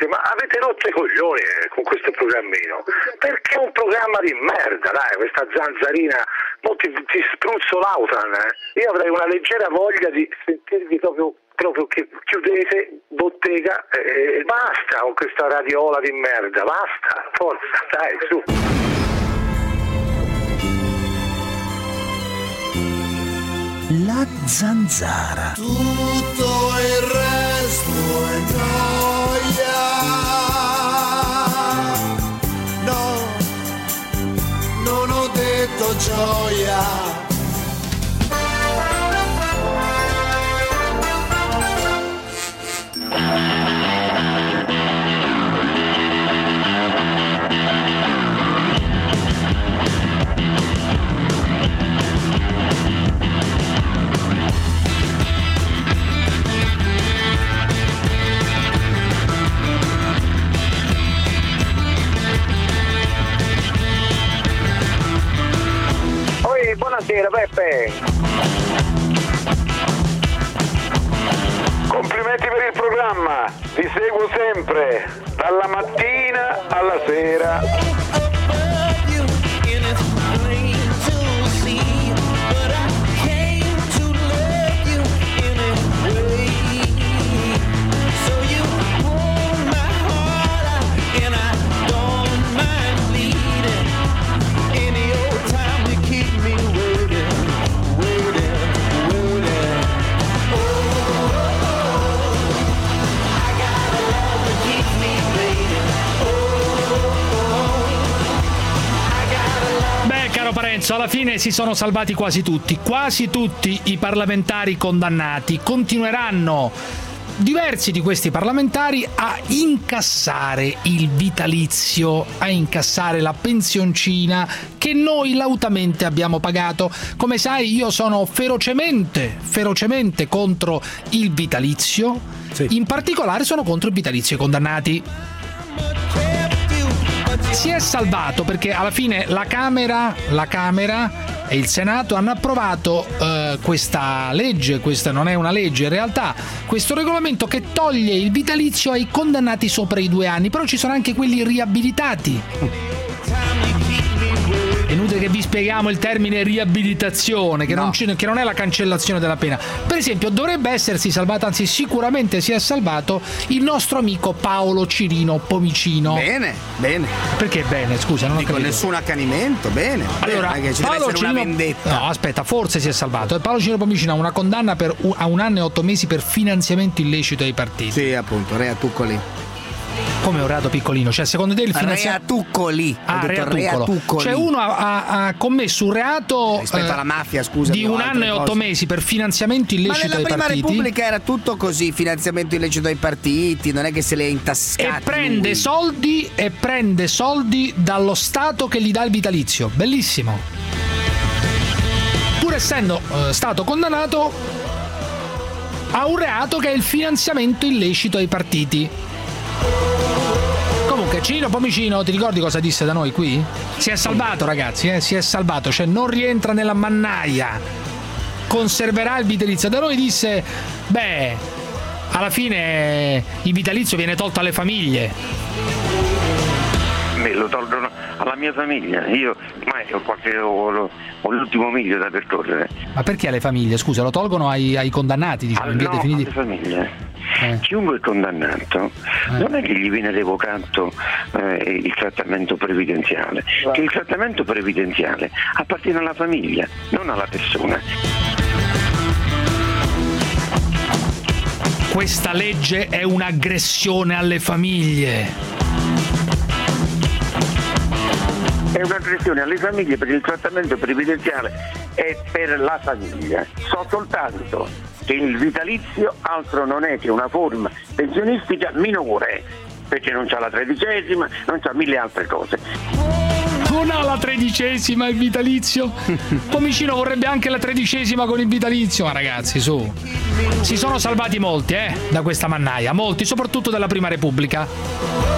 veramente, ma avete rotto i coglioni con questo programmino, perché è un programma di merda, dai, questa zanzarina, mo ti spruzzo l'Autran, io avrei una leggera voglia di sentirvi proprio che chiudete bottega e basta con questa radiola di merda, basta, forza, dai, su. La zanzara. Tutto il resto è gioia. No, non ho detto gioia. Buonasera Peppe. Complimenti per il programma, vi seguo sempre, dalla mattina alla sera. Parenzo, alla fine si sono salvati quasi tutti i parlamentari condannati. Continueranno diversi di questi parlamentari a incassare il vitalizio, a incassare la pensioncina che noi lautamente abbiamo pagato. Come sai, io sono ferocemente contro il vitalizio, sì. In particolare sono contro il vitalizio ai condannati. Si è salvato perché alla fine la Camera e il Senato hanno approvato questa legge, questa non è una legge in realtà, questo regolamento che toglie il vitalizio ai condannati sopra i 2 anni, però ci sono anche quelli riabilitati. È inutile che vi spieghiamo il termine riabilitazione, che, no. che non è la cancellazione della pena. Per esempio, dovrebbe essersi salvato, anzi sicuramente si è salvato, il nostro amico Paolo Cirino Pomicino. Bene. Perché bene? Scusa, non ho capito. Nessun accanimento, bene. Allora, ci Paolo deve essere Cirino, una vendetta. No, aspetta, forse si è salvato. Paolo Cirino Pomicino ha una condanna a 1 anno e 8 mesi per finanziamento illecito ai partiti. Sì, appunto, Rea Tuccoli. Come un reato piccolino? Cioè, secondo te il finanziamento... Rea Tuccoli. Cioè, uno ha commesso un reato rispetto alla mafia, scusa, di 1 anno e 8 mesi per finanziamento illecito ai partiti. Ma nella Prima Repubblica era tutto così, finanziamento illecito ai partiti, non è che se le è intascati. E prende soldi dallo Stato che gli dà il vitalizio. Bellissimo. Pur essendo stato condannato a un reato che è il finanziamento illecito ai partiti. Comunque Cirino Pomicino, ti ricordi cosa disse da noi qui? Si è salvato, ragazzi, si è salvato, cioè non rientra nella mannaia, conserverà il vitalizio. Da noi disse, alla fine il vitalizio viene tolto alle famiglie. Me lo tolgono alla mia famiglia, io ormai ho l'ultimo miglio da percorrere. Ma perché alle famiglie? Scusa, lo tolgono ai condannati, diciamo, in via definitiva? Alle famiglie. Chiunque è condannato non è che gli viene revocato il trattamento previdenziale, che il trattamento previdenziale appartiene alla famiglia, non alla persona. Questa legge è un'aggressione alle famiglie. È un'aggressione alle famiglie perché il trattamento previdenziale è per la famiglia. So soltanto che il vitalizio altro non è che una forma pensionistica minore, perché non c'ha la 13ª, non c'ha 1000 altre cose. Non ha la 13ª il vitalizio? Pomicino vorrebbe anche la 13ª con il vitalizio. Ma ragazzi, su, si sono salvati molti da questa mannaia, molti, soprattutto della Prima Repubblica.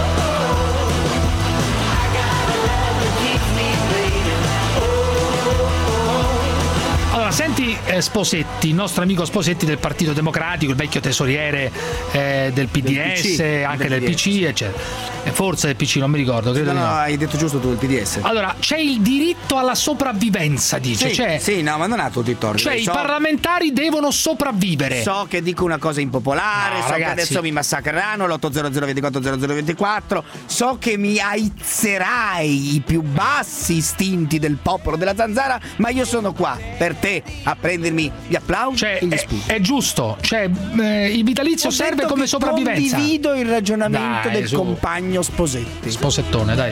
Allora, senti Senti Sposetti, il nostro amico Sposetti del Partito Democratico, il vecchio tesoriere del PDS, anche del PC, eccetera. Forse del PC, non mi ricordo, credo. No, hai detto giusto tu, il PDS. Allora, c'è il diritto alla sopravvivenza, dice. Sì, no, ma non ha tutto il torto. Cioè, i parlamentari devono sopravvivere. So che dico una cosa impopolare, so ragazzi, che adesso mi massacreranno, l'800240024, so che mi aizzerai i più bassi istinti del popolo della zanzara, ma io sono qua per te a prendermi gli applausi e gli sputi. È giusto, il vitalizio serve come sopravvivenza. Condivido il ragionamento del su. compagno Sposetti. Sposettone, dai.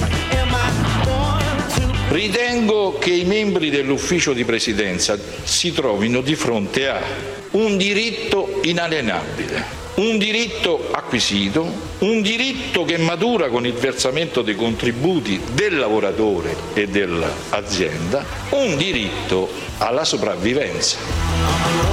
Ritengo che i membri dell'ufficio di presidenza si trovino di fronte a un diritto inalienabile, un diritto acquisito, un diritto che matura con il versamento dei contributi del lavoratore e dell'azienda, un diritto alla sopravvivenza.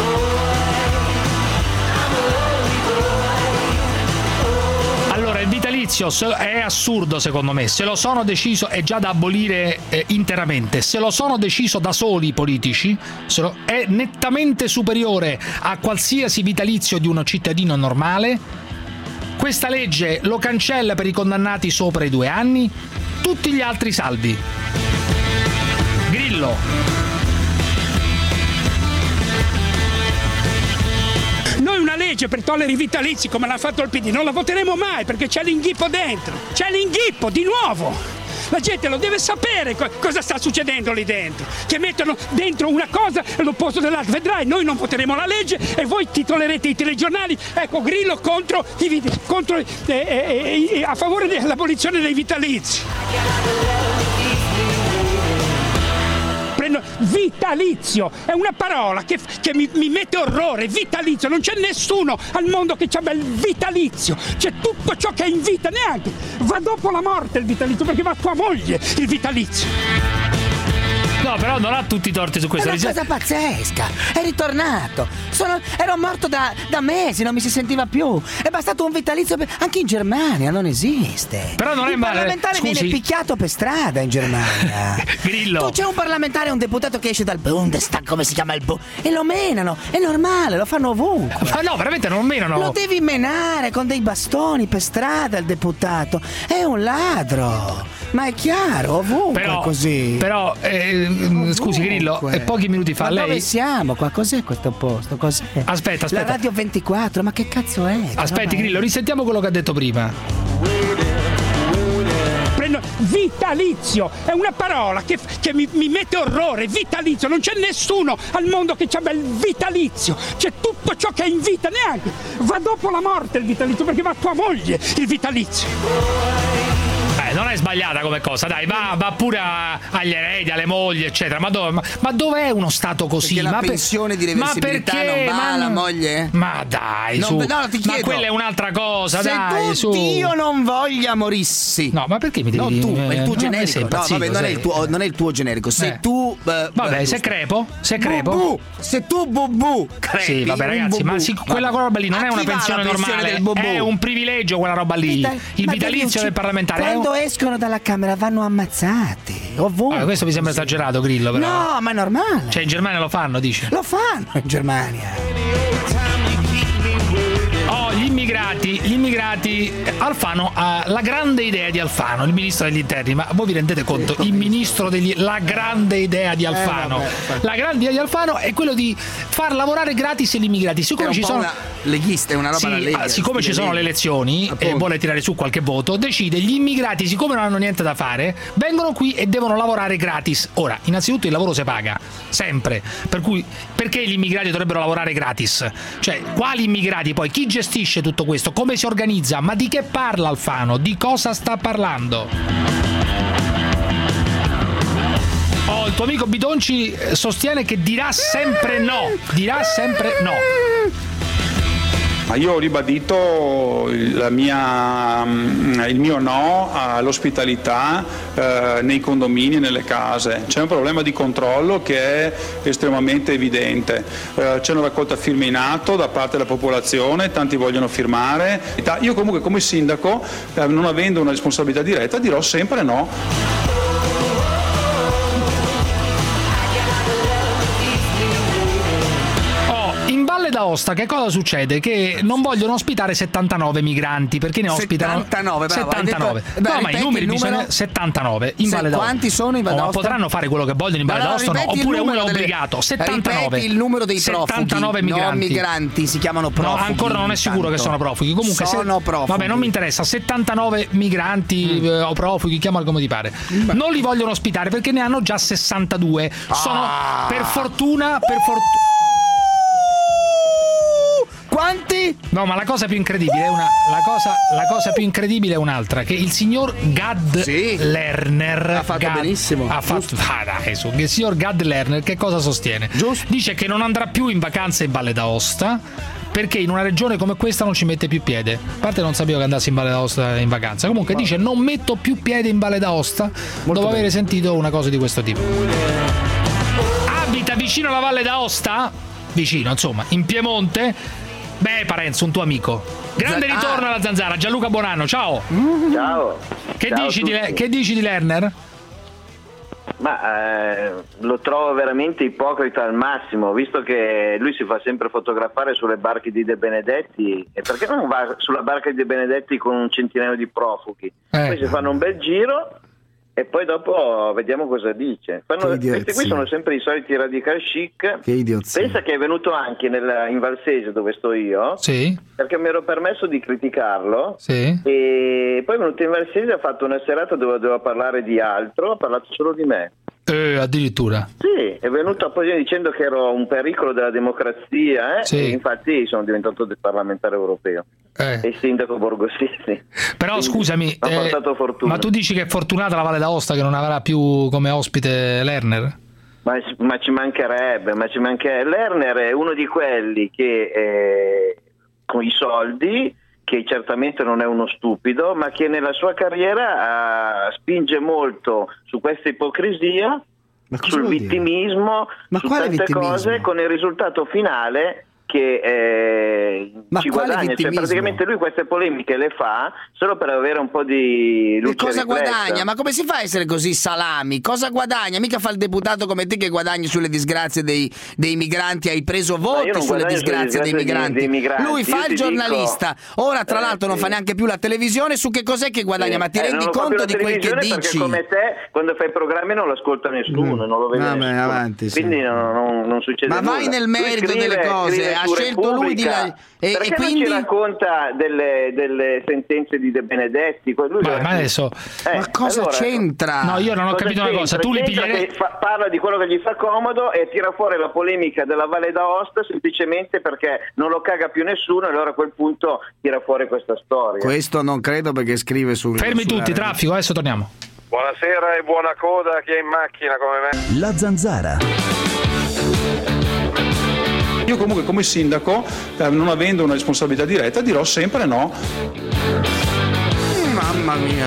Il vitalizio è assurdo secondo me, se lo sono deciso è già da abolire interamente, se lo sono deciso da soli i politici è nettamente superiore a qualsiasi vitalizio di uno cittadino normale. Questa legge lo cancella per i condannati sopra i 2 anni, tutti gli altri salvi. Grillo. Noi una legge per togliere i vitalizi come l'ha fatto il PD non la voteremo mai perché c'è l'inghippo dentro, c'è l'inghippo di nuovo. La gente lo deve sapere cosa sta succedendo lì dentro, che mettono dentro una cosa all'opposto dell'altra. Vedrai, noi non voteremo la legge e voi titolerete i telegiornali, ecco, Grillo a favore dell'abolizione dei vitalizi. Vitalizio è una parola che mi mette orrore. Vitalizio, non c'è nessuno al mondo che abbia il vitalizio, c'è tutto ciò che è in vita, neanche va dopo la morte il vitalizio, perché va a tua moglie il vitalizio. No, però non ha tutti i torti su questo. È una cosa pazzesca, è ritornato. Ero morto da mesi, non mi si sentiva più. È bastato un vitalizio anche in Germania non esiste. Però non è male. Il parlamentare viene picchiato per strada in Germania. Grillo. Tu c'è un parlamentare, un deputato che esce dal Bundestag, come si chiama e lo menano. È normale, lo fanno ovunque. Ma no, veramente non menano. Lo devi menare con dei bastoni per strada il deputato. È un ladro. Ma è chiaro, ovunque è così. Però scusi Grillo, pochi minuti fa ma dove siamo qua? Cos'è questo posto? Cos'è? Aspetta. La Radio 24, ma che cazzo è? Aspetti Grillo, risentiamo quello che ha detto prima. Vitalizio è una parola che mi mette orrore. Vitalizio, non c'è nessuno al mondo che abbia il vitalizio, c'è tutto ciò che è in vita, neanche va dopo la morte il vitalizio, perché va a tua moglie il vitalizio. Non è sbagliata come cosa, dai, va pure agli eredi, alle mogli, eccetera. Ma dov'è uno stato così? Perché la pensione di reversibilità non va alla moglie? Ma dai, su. No, ti chiedo. Ma quella è un'altra cosa, se dai, su. Io non voglia morissi. No, ma perché mi devi dire? No, tu, è il tuo generico. No, vabbè, non è il tuo generico. Se tu vabbè, se crepo. Se tu bubu crepi. Sì, vabbè, ragazzi, ma quella roba lì non è una pensione normale, è un privilegio quella roba lì. Il vitalizio del parlamentare quando escono dalla Camera vanno ammazzati ovunque. Questo mi sembra esagerato, Grillo, però. No, ma è normale. Cioè in Germania lo fanno, dici? Lo fanno in Germania. Gli immigrati Alfano ha la grande idea di Alfano, il ministro degli interni, ma voi vi rendete conto? Il ministro la grande idea di Alfano. La grande idea di Alfano è quello di far lavorare gratis gli immigrati. Siccome ci sono leghista, è una roba da Lega. Siccome ci sono le elezioni e vuole tirare su qualche voto, decide gli immigrati, siccome non hanno niente da fare, vengono qui e devono lavorare gratis. Ora, innanzitutto il lavoro si paga sempre, per cui perché gli immigrati dovrebbero lavorare gratis? Cioè, quali immigrati poi? Chi gestisce tutto questo? Come si organizza? Ma di che parla Alfano? Di cosa sta parlando? Il tuo amico Bidonci sostiene che dirà sempre no. Ma io ho ribadito il mio no all'ospitalità nei condomini e nelle case. C'è un problema di controllo che è estremamente evidente. C'è una raccolta firme in atto da parte della popolazione, tanti vogliono firmare. Io comunque come sindaco, non avendo una responsabilità diretta, dirò sempre no. d'Aosta che cosa succede? Che non vogliono ospitare 79 migranti perché ne ospitano 79, bravo, 79. Detto, no, ma i numeri bisogna 79 in Valle d'Aosta. Quanti sono in Valle d'Aosta? Potranno fare quello che vogliono in Valle d'Aosta, no? Oppure uno è obbligato. 79. Ripeti il numero dei profughi. 79 migranti. No, migranti, si chiamano profughi. No, ancora non è sicuro che sono profughi. Comunque sono profughi. Vabbè, non mi interessa. 79 migranti o profughi, chiamali come ti pare. Non li vogliono ospitare perché ne hanno già 62. Sono per fortuna. Quanti? No, ma la cosa più incredibile è la cosa più incredibile è un'altra, che il signor Gad Lerner ha fatto benissimo. Il signor Gad Lerner che cosa sostiene? Giusto. Dice che non andrà più in vacanza in Valle d'Aosta perché in una regione come questa non ci mette più piede. A parte non sapevo che andassi in Valle d'Aosta in vacanza. Comunque dice non metto più piede in Valle d'Aosta dopo aver sentito una cosa di questo tipo. Abita vicino alla Valle d'Aosta? Vicino, insomma, in Piemonte. Beh, Parenzo, un tuo amico. Grande ritorno alla Zanzara. Gianluca Bonanno, ciao. Ciao. Che dici di Lerner? Ma lo trovo veramente ipocrita al massimo, visto che lui si fa sempre fotografare sulle barche di De Benedetti, e perché non va sulla barca di De Benedetti con un centinaio di profughi? Poi si fanno un bel giro e poi dopo vediamo cosa dice. Questi qui sono sempre i soliti radical chic. Che idiozia. Pensa che è venuto anche in Valsese, dove sto io, sì, perché mi ero permesso di criticarlo, sì, e poi è venuto in Valsese e ha fatto una serata dove doveva parlare di altro, ha parlato solo di me. Addirittura. Sì, è venuto apposta dicendo che ero un pericolo della democrazia, sì. E infatti sono diventato parlamentare europeo e sindaco Borgosini. Però quindi scusami, ho portato fortuna. ma tu dici che è fortunata la Valle d'Aosta che non avrà più come ospite Lerner? Ma ci mancherebbe, Lerner è uno di quelli che con i soldi, che certamente non è uno stupido, ma che nella sua carriera spinge molto su questa ipocrisia, sul vittimismo, su tante cose, con il risultato finale che ci guadagna. Cioè, praticamente lui queste polemiche le fa solo per avere un po' di luce. E cosa guadagna? Ma come si fa a essere così salami? Cosa guadagna? Mica fa il deputato come te che guadagni sulle disgrazie dei migranti. Hai preso voti sulle disgrazie dei migranti. Lui fa il giornalista. Ora tra l'altro non fa neanche più la televisione. Su che cos'è che guadagna? Ma ti rendi conto di quel che dici? Perché come te quando fai programmi non lo ascolta nessuno, non lo vede nessuno. Avanti, quindi non succede nulla. Ma vai nel merito delle cose. Ha scelto lui di perché quindi non ci racconta delle sentenze di De Benedetti? Ma adesso ma cosa c'entra? No, io non ho capito una cosa. Tu li piglieresti? Parla di quello che gli fa comodo e tira fuori la polemica della Valle d'Aosta semplicemente perché non lo caga più nessuno, e allora a quel punto tira fuori questa storia. Questo non credo, perché scrive fermi tutti, traffico, adesso torniamo. Buonasera e buona coda a chi è in macchina come me. La Zanzara. Io comunque come sindaco, non avendo una responsabilità diretta, dirò sempre no. Mamma mia.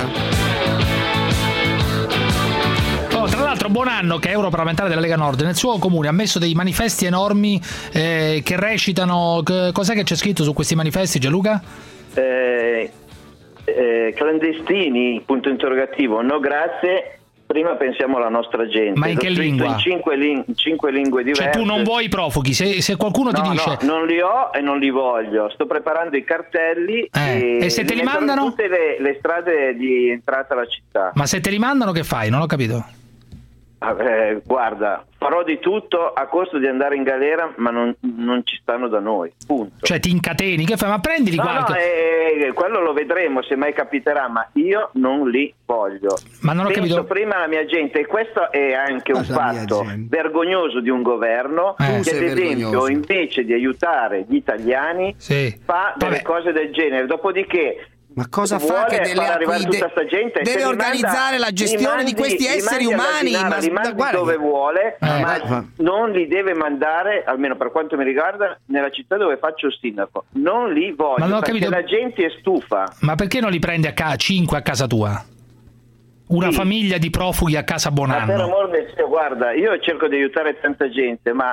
Tra l'altro Bonanno, che è europarlamentare della Lega Nord, nel suo comune ha messo dei manifesti enormi che recitano. Cos'è che c'è scritto su questi manifesti, Gianluca? Clandestini, punto interrogativo, no grazie. Prima pensiamo alla nostra gente. Ma in che lingua? In cinque lingue diverse. Cioè tu non vuoi i profughi? Se qualcuno ti dice... No, non li ho e non li voglio. Sto preparando i cartelli e se te li mandano? Tutte le strade di entrata alla città. Ma se te li mandano che fai? Non ho capito. Guarda, farò di tutto a costo di andare in galera, ma non ci stanno da noi, punto. Cioè ti incateni, che fai? Ma prendili quello lo vedremo se mai capiterà, ma io non li voglio. Ma non ho capito. Prima la mia gente, e questo è anche un fatto vergognoso di un governo che ad esempio invece di aiutare gli italiani fa delle cose del genere, dopodiché ma cosa fa che deve organizzare la gestione di questi esseri umani? Dove vuole, ma non li deve mandare, almeno per quanto mi riguarda, nella città dove faccio il sindaco. Non li voglio, perché la gente è stufa. Ma perché non li prendi a 5 a casa tua? Una famiglia di profughi a casa Bonanno. Ma per amor del cielo, guarda, io cerco di aiutare tanta gente, ma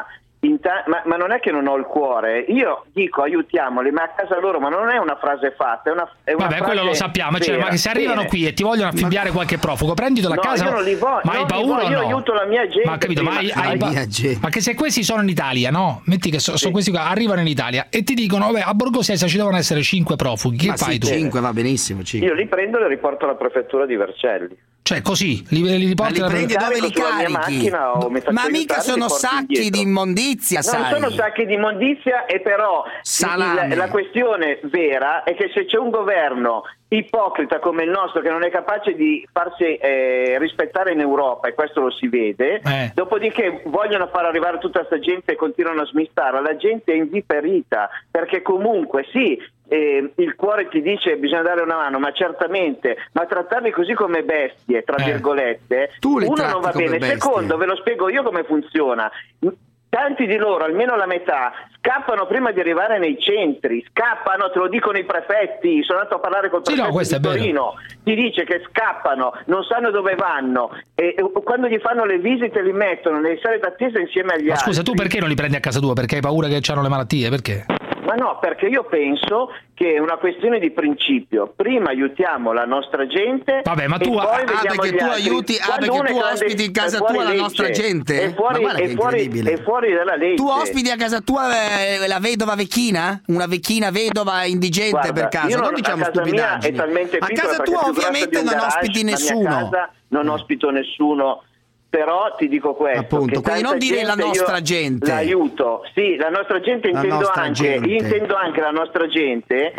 ma non è che non ho il cuore, io dico aiutiamoli, ma a casa loro, ma non è una frase fatta, è una vabbè, frase quello lo sappiamo, cioè, ma che se arrivano qui e ti vogliono affibbiare qualche profugo, prenditelo a casa. Io non li voglio, ma hai paura o no? Io aiuto la mia gente. Ma capito, ma che se questi sono in Italia, no? Metti che sono questi qua, arrivano in Italia e ti dicono, vabbè, a Borgo Sesa ci devono essere 5 profughi, che fai tu? 5 va benissimo, 5. Io li prendo e li riporto alla prefettura di Vercelli. Cioè così, li riporti ma li prendi dove li carichi? Ma mica sono sacchi di immondizia, sai? Non sono sacchi di immondizia, e però la questione vera è che se c'è un governo ipocrita come il nostro, che non è capace di farsi rispettare in Europa, e questo lo si vede, dopodiché vogliono far arrivare tutta questa gente e continuano a smistarla, la gente è inviperita, perché comunque sì, il cuore ti dice bisogna dare una mano, ma certamente, ma trattarli così come bestie, tra virgolette, uno non va bene. Secondo, ve lo spiego io come funziona. Tanti di loro, almeno la metà, scappano prima di arrivare nei centri, scappano, te lo dicono i prefetti, sono andato a parlare col prefetto di Torino, ti dice che scappano, non sanno dove vanno, e quando gli fanno le visite li mettono nelle sale d'attesa insieme agli altri. Scusa, tu perché non li prendi a casa tua? Perché hai paura che hanno le malattie? Perché? Ma no, perché io penso che è una questione di principio. Prima aiutiamo la nostra gente. Vabbè, ma tu, perché tu aiuti, perché tu ospiti in casa tua la nostra gente. È fuori dalla legge. Tu ospiti a casa tua la vedova vecchina? Una vecchina vedova indigente. Guarda, per caso? Non diciamo stupidaggini. A casa tua ovviamente non ospiti nessuno. Non ospito nessuno. Però ti dico questo, appunto, quindi non dire la nostra gente. L'aiuto, sì, la nostra gente, intendo anche la nostra gente,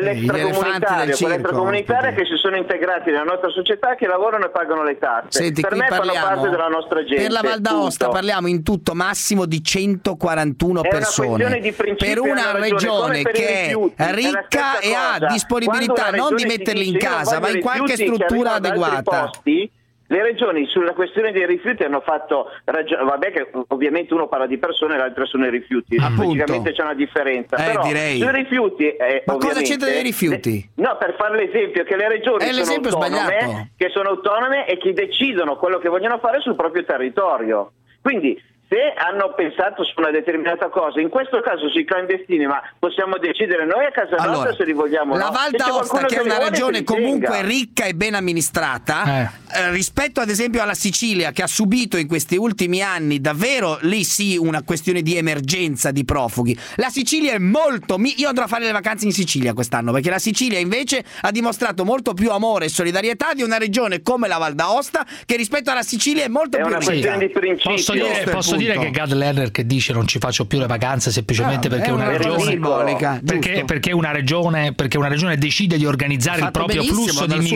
quell'extracomunitaria che si sono integrati nella nostra società, che lavorano e pagano le tasse. Senti, per me fanno parte della nostra gente. Per la Val d'Aosta parliamo in tutto massimo di 141 persone. Per una regione che è ricca e ha disponibilità non di metterli in casa, ma in qualche struttura adeguata. Le regioni sulla questione dei rifiuti hanno fatto vabbè, che ovviamente uno parla di persone e l'altro sono i rifiuti, logicamente c'è una differenza, però direi. Sui rifiuti ma cosa c'entra dei rifiuti? No, per fare l'esempio che le regioni sono autonome e che decidono quello che vogliono fare sul proprio territorio, quindi se hanno pensato su una determinata cosa, in questo caso sui clandestini, ma possiamo decidere noi a casa nostra se li vogliamo. La Val d'Aosta, che è una regione comunque ricca e ben amministrata, rispetto ad esempio alla Sicilia, che ha subito in questi ultimi anni davvero lì sì una questione di emergenza di profughi. La Sicilia è molto... Io andrò a fare le vacanze in Sicilia quest'anno, perché la Sicilia invece ha dimostrato molto più amore e solidarietà di una regione come la Val d'Aosta, che rispetto alla Sicilia è molto più questione di principio. Posso dire che Gad Lerner che dice non ci faccio più le vacanze semplicemente perché una regione perché una regione decide di organizzare il proprio flusso di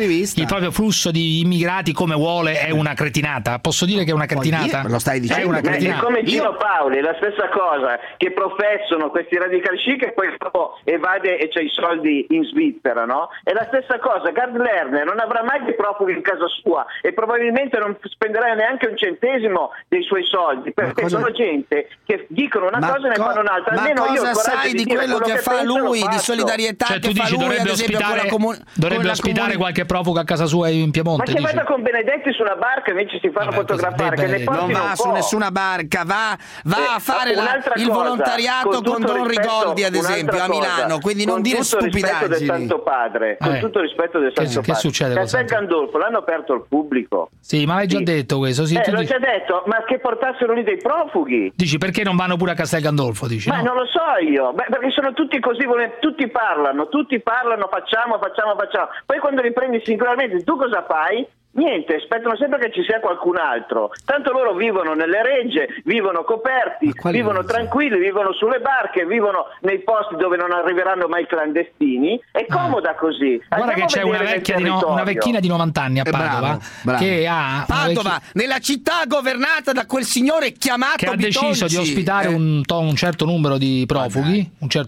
immigrati come vuole, è una cretinata. Posso dire che è una cretinata? Lo stai dicendo? È una cretinata. È come Gino Paoli, la stessa cosa, che professano questi radical chic e poi dopo evade e c'ha i soldi in Svizzera, no? È la stessa cosa. Gad Lerner non avrà mai dei profughi in casa sua e probabilmente non spenderà neanche un centesimo dei suoi soldi, perché sono gente che dicono una cosa e ne fanno un'altra. Almeno io cosa sai di quello che fa lui, di solidarietà, cioè, che tu dici, fa lui, ad esempio, dovrebbe ospitare qualche profugo a casa sua in Piemonte? Ma che vada con Benedetti sulla barca invece si fanno fotografare, che non va su nessuna barca, va a fare il volontariato con Don Rigoldi, ad esempio, a Milano, quindi non dire stupidaggini. Con tutto il rispetto del Santo Padre. Che succede? Castel Gandolfo l'hanno aperto al pubblico. Sì, ma l'hai già detto questo. Sì, l'ho già detto, ma che portassero lì dei profughi. Dici perché non vanno pure a Castel Gandolfo? Dici, ma non lo so io, perché sono tutti così, tutti parlano, facciamo. Poi quando li prendi singolarmente, tu cosa fai? Niente, aspettano sempre che ci sia qualcun altro. Tanto loro vivono nelle regge, vivono coperti, vivono tranquilli, vivono sulle barche, vivono nei posti dove non arriveranno mai clandestini. È comoda così. Guarda che c'è una vecchina di 90 anni a Padova, che ha Padova, nella città governata da quel signore chiamato che ha deciso di ospitare un certo numero di profughi,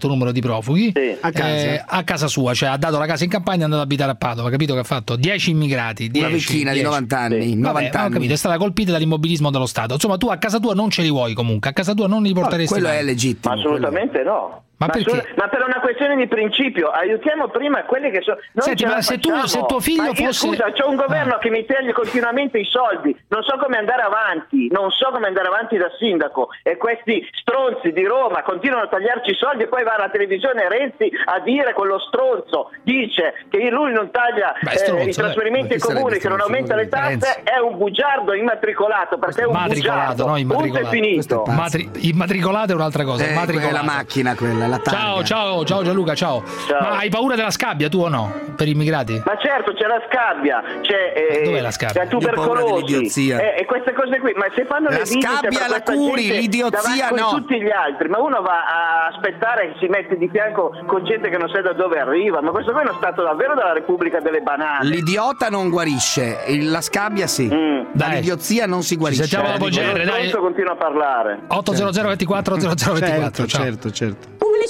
a casa sua, cioè ha dato la casa in campagna e è andato ad abitare a Padova, capito che ha fatto? 10 immigrati, 10 di 90 anni, sì. 90 anni. Ho capito, è stata colpita dall'immobilismo dello Stato. Insomma, tu a casa tua non ce li vuoi comunque, a casa tua non li porteresti quello mai. È legittimo. Assolutamente no. Ma perché? Ma per una questione di principio, aiutiamo prima quelli che sono. Senti, ma se tuo figlio fosse. Scusa, c'è un governo che mi taglia continuamente i soldi, non so come andare avanti da sindaco, e questi stronzi di Roma continuano a tagliarci i soldi, e poi va alla televisione Renzi a dire, quello stronzo dice che lui non taglia i trasferimenti ai comuni, che non aumenta le tasse, è un bugiardo immatricolato, perché è un bugiardo, no, punto e finito. Immatricolato è un'altra cosa, è la macchina quella. Ciao Gianluca, ciao. Ma hai paura della scabbia tu o no? Per immigrati? Ma certo, c'è la scabbia, dov'è la scabbia? c'è la tubercolosi e queste cose qui. Ma se fanno la le visite scabbia la curi, l'idiozia no. Con tutti gli altri, ma uno va a aspettare che si mette di fianco con gente che non sa da dove arriva. Ma questo qui è uno stato davvero della Repubblica delle Banane. L'idiota non guarisce, la scabbia sì. Dall'idiozia non si guarisce. Sentiamo dopo genere, dai. Continua a parlare. 800 24 0024. Certo.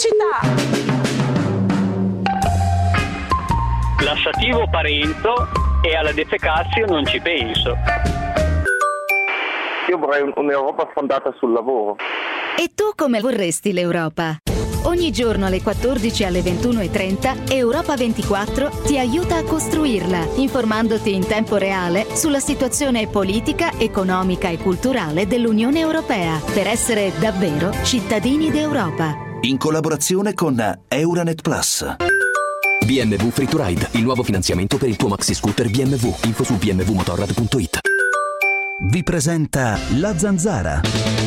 Lassativo parento e alla defecazio non ci penso. Io vorrei un'Europa fondata sul lavoro. E tu come vorresti l'Europa? Ogni giorno alle 14 e alle 21:30 Europa 24 ti aiuta a costruirla, informandoti in tempo reale sulla situazione politica, economica e culturale dell'Unione Europea, per essere davvero cittadini d'Europa. In collaborazione con Euranet Plus. BMW Free to Ride, il nuovo finanziamento per il tuo maxi scooter BMW. Info su bmwmotorrad.it. Vi presenta La Zanzara.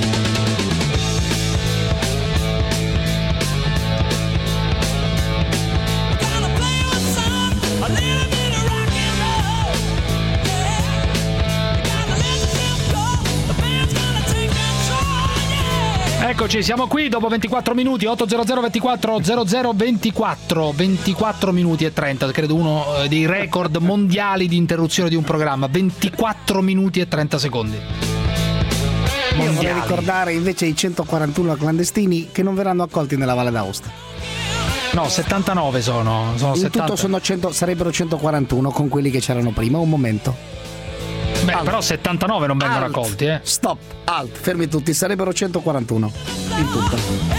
Eccoci, siamo qui dopo 24 minuti, 800 24 0024, 24 minuti e 30, credo uno dei record mondiali di interruzione di un programma, 24 minuti e 30 secondi. Io vorrei ricordare invece i 141 clandestini che non verranno accolti nella Valle d'Aosta. No, 79 sono in 70. Tutto sarebbero 141 con quelli che c'erano prima, un momento. Beh, però 79 non vengono accolti, Stop, fermi tutti, sarebbero 141 in tutto.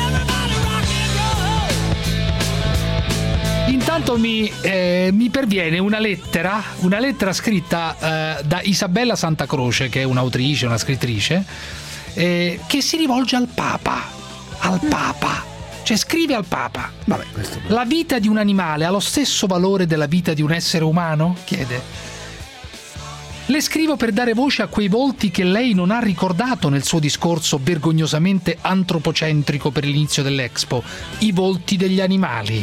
Intanto mi perviene una lettera scritta da Isabella Santacroce, che è un'autrice, una scrittrice, che si rivolge al Papa. Cioè scrive al Papa. Vabbè, la vita di un animale ha lo stesso valore della vita di un essere umano? Chiede. Le scrivo per dare voce a quei volti che lei non ha ricordato nel suo discorso vergognosamente antropocentrico per l'inizio dell'Expo, i volti degli animali.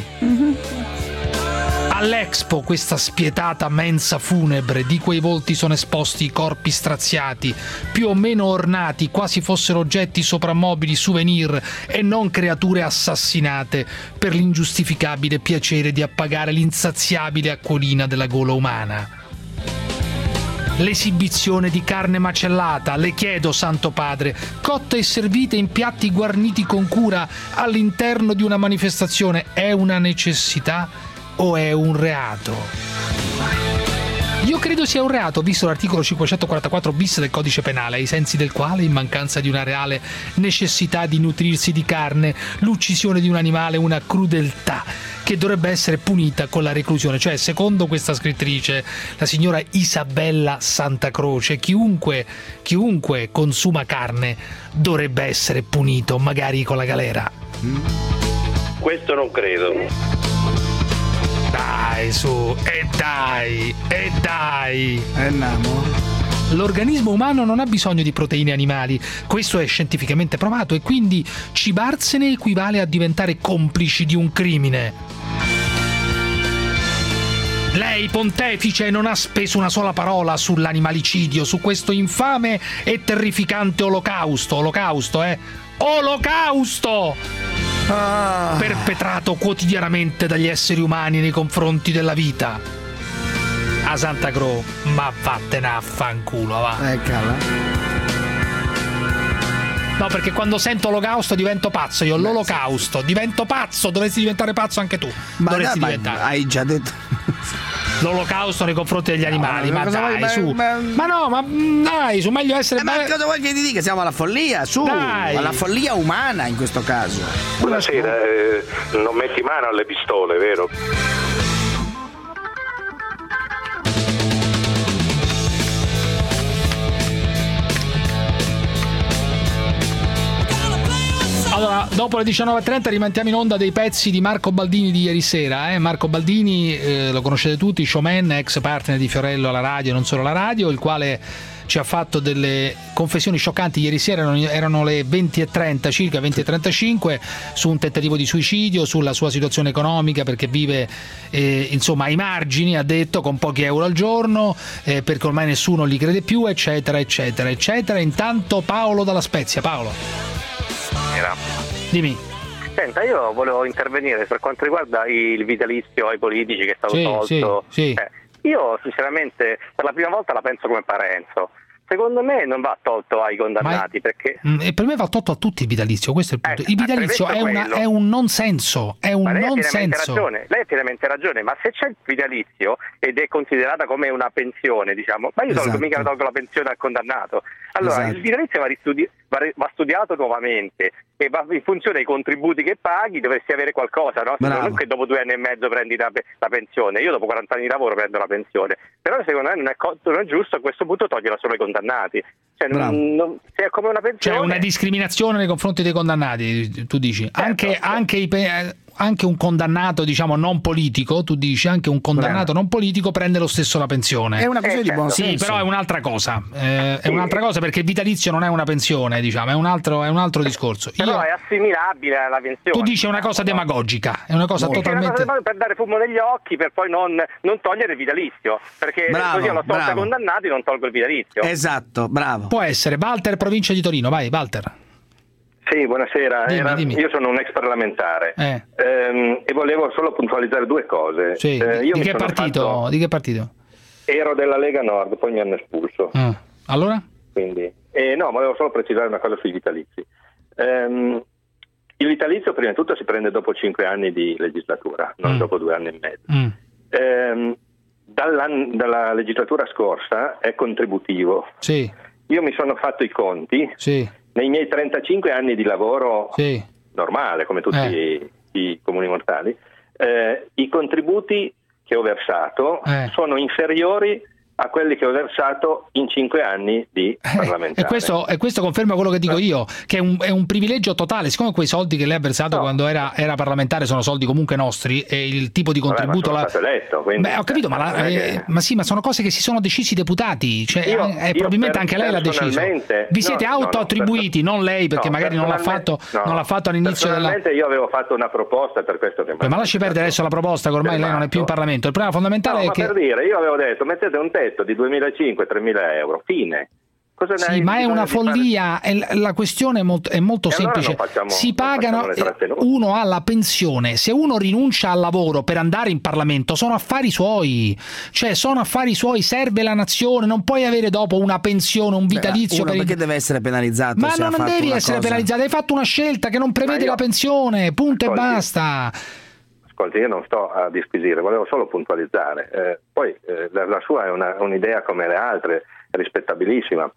All'Expo, questa spietata mensa funebre, di quei volti sono esposti i corpi straziati, più o meno ornati, quasi fossero oggetti soprammobili, souvenir e non creature assassinate per l'ingiustificabile piacere di appagare l'insaziabile acquolina della gola umana. L'esibizione di carne macellata, le chiedo, Santo Padre, cotta e servita in piatti guarniti con cura all'interno di una manifestazione, è una necessità o è un reato? Io credo sia un reato, visto l'articolo 544 bis del codice penale, ai sensi del quale, in mancanza di una reale necessità di nutrirsi di carne, l'uccisione di un animale è una crudeltà che dovrebbe essere punita con la reclusione. Cioè, secondo questa scrittrice, la signora Isabella Santacroce, chiunque consuma carne dovrebbe essere punito, magari con la galera. Questo non credo. Dai, su, e dai. Andiamo. L'organismo umano non ha bisogno di proteine animali, questo è scientificamente provato, e quindi cibarsene equivale a diventare complici di un crimine. Lei, pontefice, non ha speso una sola parola sull'animalicidio, su questo infame e terrificante olocausto, perpetrato quotidianamente dagli esseri umani nei confronti della vita. A Santa Croce, ma vattene a fanculo, va. No, perché quando sento olocausto divento pazzo. Io l'olocausto divento pazzo. Dovresti diventare pazzo anche tu. Ma hai già detto. l'olocausto nei confronti degli animali. Ma dai, su. Dai, su, meglio essere. Ma cosa vuoi che ti dica? Siamo alla follia, su, dai. alla follia umana in questo caso. Buonasera, non metti mano alle pistole, vero? Allora, dopo le 19.30 rimettiamo in onda dei pezzi di Marco Baldini di ieri sera. Marco Baldini, lo conoscete tutti, showman, ex partner di Fiorello alla radio e non solo alla radio, il quale ci ha fatto delle confessioni scioccanti. Ieri sera erano le 20.30, circa 20.35, su un tentativo di suicidio, sulla sua situazione economica, perché vive insomma ai margini, ha detto, con pochi euro al giorno, perché ormai nessuno gli crede più, eccetera eccetera eccetera. Intanto Paolo dalla Spezia. Paolo, dimmi. Senta, io volevo intervenire per quanto riguarda il vitalizio ai politici che è stato tolto. Sì. Io sinceramente per la prima volta la penso come Parenzo. Secondo me non va tolto ai condannati, perché per me va tolto a tutti il vitalizio, questo è il punto. Il vitalizio è un non senso, è un non senso. Lei ha pienamente ragione, ma se c'è il vitalizio ed è considerata come una pensione, diciamo, ma io mica tolgo la pensione al condannato. Allora il vitalizio va studiato nuovamente e va in funzione dei contributi che paghi, dovresti avere qualcosa, no? Non che dopo 2 anni e mezzo prendi la pensione. Io dopo 40 anni di lavoro prendo la pensione, però secondo me non è giusto a questo punto toglierla solo ai condannati. Cioè, se è come una pensione, c'è una discriminazione nei confronti dei condannati, tu dici. Anche un condannato, diciamo, non politico, tu dici, anche un condannato non politico prende lo stesso la pensione. È una questione di buon senso. Sì, però è un'altra cosa. È un'altra cosa, perché il vitalizio non è una pensione, diciamo, è un altro discorso. Però è assimilabile alla pensione. Tu dici è una cosa demagogica, è una cosa totalmente. È una cosa per dare fumo negli occhi, per poi non togliere il vitalizio, perché così l'ho tolto ai condannati, non tolgo il vitalizio. Esatto, bravo. Può essere. Walter, provincia di Torino, vai, Walter. Sì, buonasera. Dimmi. Io sono un ex parlamentare e volevo solo puntualizzare 2 cose. Sì. Di che partito? Ero della Lega Nord, poi mi hanno espulso. Allora? Quindi, no, volevo solo precisare una cosa sui vitalizi. Il vitalizio prima di tutto si prende dopo 5 anni di legislatura, non dopo 2 anni e mezzo. Dalla legislatura scorsa è contributivo. Sì. Io mi sono fatto i conti. Sì. Nei miei 35 anni di lavoro normale, come tutti i comuni mortali, i contributi che ho versato sono inferiori a quelli che ho versato in 5 anni di parlamentare. E questo conferma quello che dico io, che è un privilegio totale. Siccome quei soldi che lei ha versato quando era parlamentare sono soldi comunque nostri, e il tipo di contributo ma sono stato eletto, quindi, ho capito, ma sono cose che si sono decisi i deputati, cioè, probabilmente anche lei l'ha deciso. Vi siete auto-attribuiti, non lei, perché magari non l'ha fatto all'inizio personalmente io avevo fatto una proposta per questo che ma lasci perdere adesso la proposta, che ormai lei non è più in Parlamento. Il problema fondamentale è che, per dire, io avevo detto mettete un di 2.500-3.000 euro, fine. Sì, ma è una follia. La questione è molto semplice. Si pagano, uno ha la pensione, se uno rinuncia al lavoro per andare in Parlamento sono affari suoi, serve la nazione, non puoi avere dopo una pensione, un vitalizio. Perché deve essere penalizzato? Ma non devi essere penalizzato, hai fatto una scelta che non prevede la pensione, punto e basta. Ascolti, io non sto a disquisire, volevo solo puntualizzare. Poi la sua è un'idea come le altre, rispettabilissima.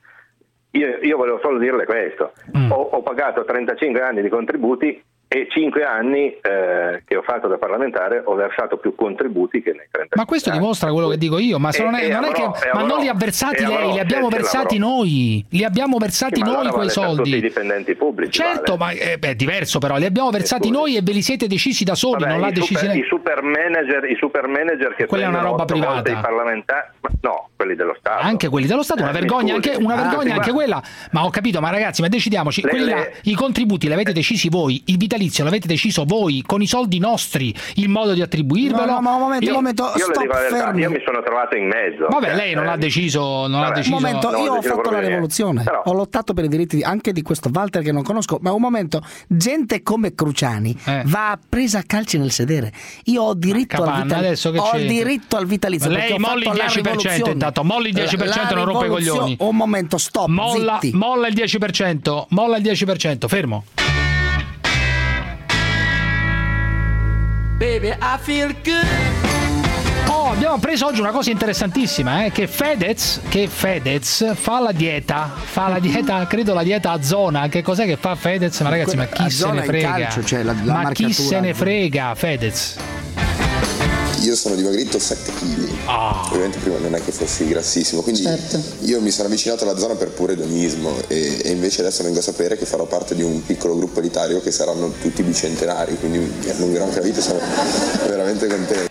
Io volevo solo dirle questo. Ho pagato 35 anni di contributi e 5 anni che ho fatto da parlamentare ho versato più contributi che nei 35 Ma questo dimostra quello che dico io, ma non li ha versati lei, li abbiamo versati noi. Li abbiamo versati noi quei soldi. Tutti i dipendenti pubblici. Certo, ma è diverso, però li abbiamo versati noi e ve li siete decisi da soli, non l'ha decisi lei. I super manager che quella è una roba privata. I parlamentari, no, quelli dello Stato. Anche quelli dello Stato, una vergogna anche quella. Ma ho capito, ma ragazzi, ma decidiamoci, i contributi li avete decisi voi, il vitalizio l'avete deciso voi con i soldi nostri, il modo di attribuirvelo. No, un momento, io le dico la verità, io mi sono trovato in mezzo. Vabbè, lei non l'ha deciso, un momento, io ho fatto la rivoluzione, ho lottato per i diritti anche di questo Walter che non conosco, ma un momento, gente come Cruciani va presa a calci nel sedere. Io ho diritto al vitalizio. Lei molli il 10%, intanto molli il 10%, non rompe i coglioni. Un momento, stop, molla il 10%, fermo. Baby, I feel good. Abbiamo preso oggi una cosa interessantissima, che Fedez fa la dieta, credo la dieta a zona. Che cos'è che fa Fedez? Ma ragazzi, ma chi se ne frega? Calcio, cioè ma chi se ne frega, Fedez? Io sono dimagrito 7 kg, ovviamente prima non è che fossi grassissimo, quindi io mi sono avvicinato alla zona per puro edonismo e invece adesso vengo a sapere che farò parte di un piccolo gruppo elitario che saranno tutti bicentenari, quindi mi allungherò anche la vita, sono veramente contento.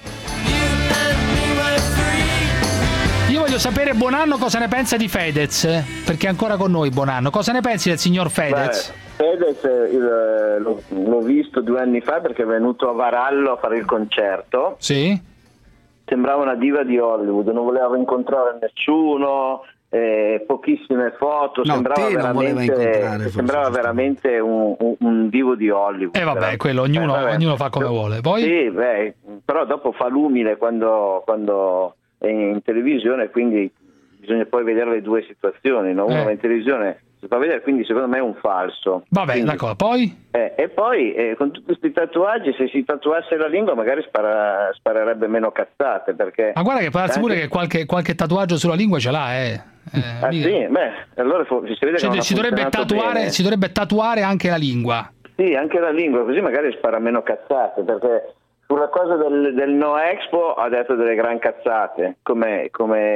Io voglio sapere Buonanno cosa ne pensa di Fedez, perché è ancora con noi Buonanno. Cosa ne pensi del signor Fedez? Fedez l'ho visto 2 anni fa perché è venuto a Varallo a fare il concerto. Sì. Sembrava una diva di Hollywood, non voleva incontrare nessuno, pochissime foto, sembrava veramente un divo di Hollywood. E vabbè, quello ognuno fa come vuole. Poi? Sì, però dopo fa l'umile quando è in televisione, quindi bisogna poi vedere le due situazioni, no? Uno va in televisione, si fa vedere, quindi secondo me è un falso. Vabbè, quindi, d'accordo, poi? E poi con tutti questi tatuaggi, se si tatuasse la lingua magari sparerebbe meno cazzate, perché... Ma guarda che può darsi pure che qualche tatuaggio sulla lingua ce l'ha, sì, allora si vede che si dovrebbe tatuare anche la lingua. Sì, anche la lingua, così magari spara meno cazzate, perché sulla cosa del No Expo ha detto delle gran cazzate, come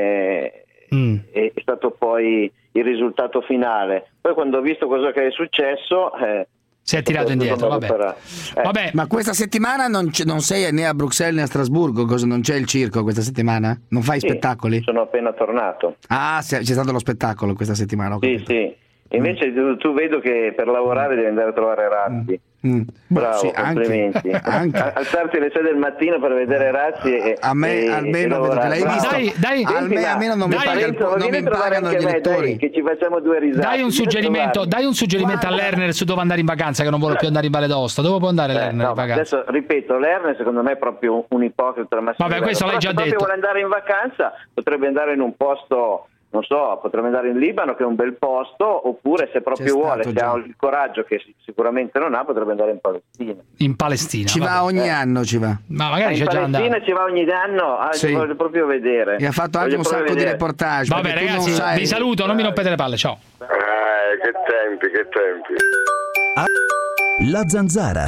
è stato poi il risultato finale. Poi quando ho visto cosa che è successo si è tirato indietro. Vabbè. Ma questa settimana non sei né a Bruxelles né a Strasburgo? Non c'è il circo questa settimana? Non fai spettacoli? Sono appena tornato. C'è stato lo spettacolo questa settimana? Sì. Invece tu vedo che per lavorare devi andare a trovare Razzi. Bravo, sì, complimenti. Anche. Alzarti alle 6 del mattino per vedere Razzi almeno vedo che l'hai visto. Almeno non mi pagano gli elettori. Che ci facciamo 2 risate. Dai un suggerimento a Lerner su dove andare in vacanza, che non vuole più andare in Valle d'Aosta. Dove può andare Lerner in vacanza? Adesso ripeto, Lerner secondo me è proprio un ipocrita. Vabbè, questo l'hai già detto. Se vuole andare in vacanza potrebbe andare in un posto, non so, potrebbe andare in Libano, che è un bel posto, oppure se proprio vuole, se ha il coraggio, che sicuramente non ha, potrebbe andare in Palestina. In Palestina. Ci va ogni anno, Ma magari c'è già andato. In Palestina ci va ogni anno, sì. Voglio proprio vedere. E ha fatto anche un sacco di reportage. Vabbè ragazzi, vi saluto, non mi rompete le palle, ciao. Che tempi. La Zanzara.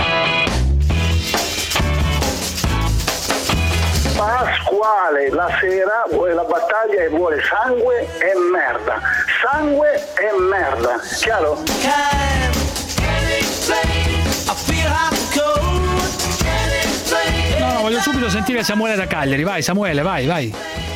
Pasquale la sera vuole la battaglia e vuole sangue e merda. Sangue e merda. Chiaro? No, voglio subito sentire Samuele da Cagliari. Vai Samuele, vai.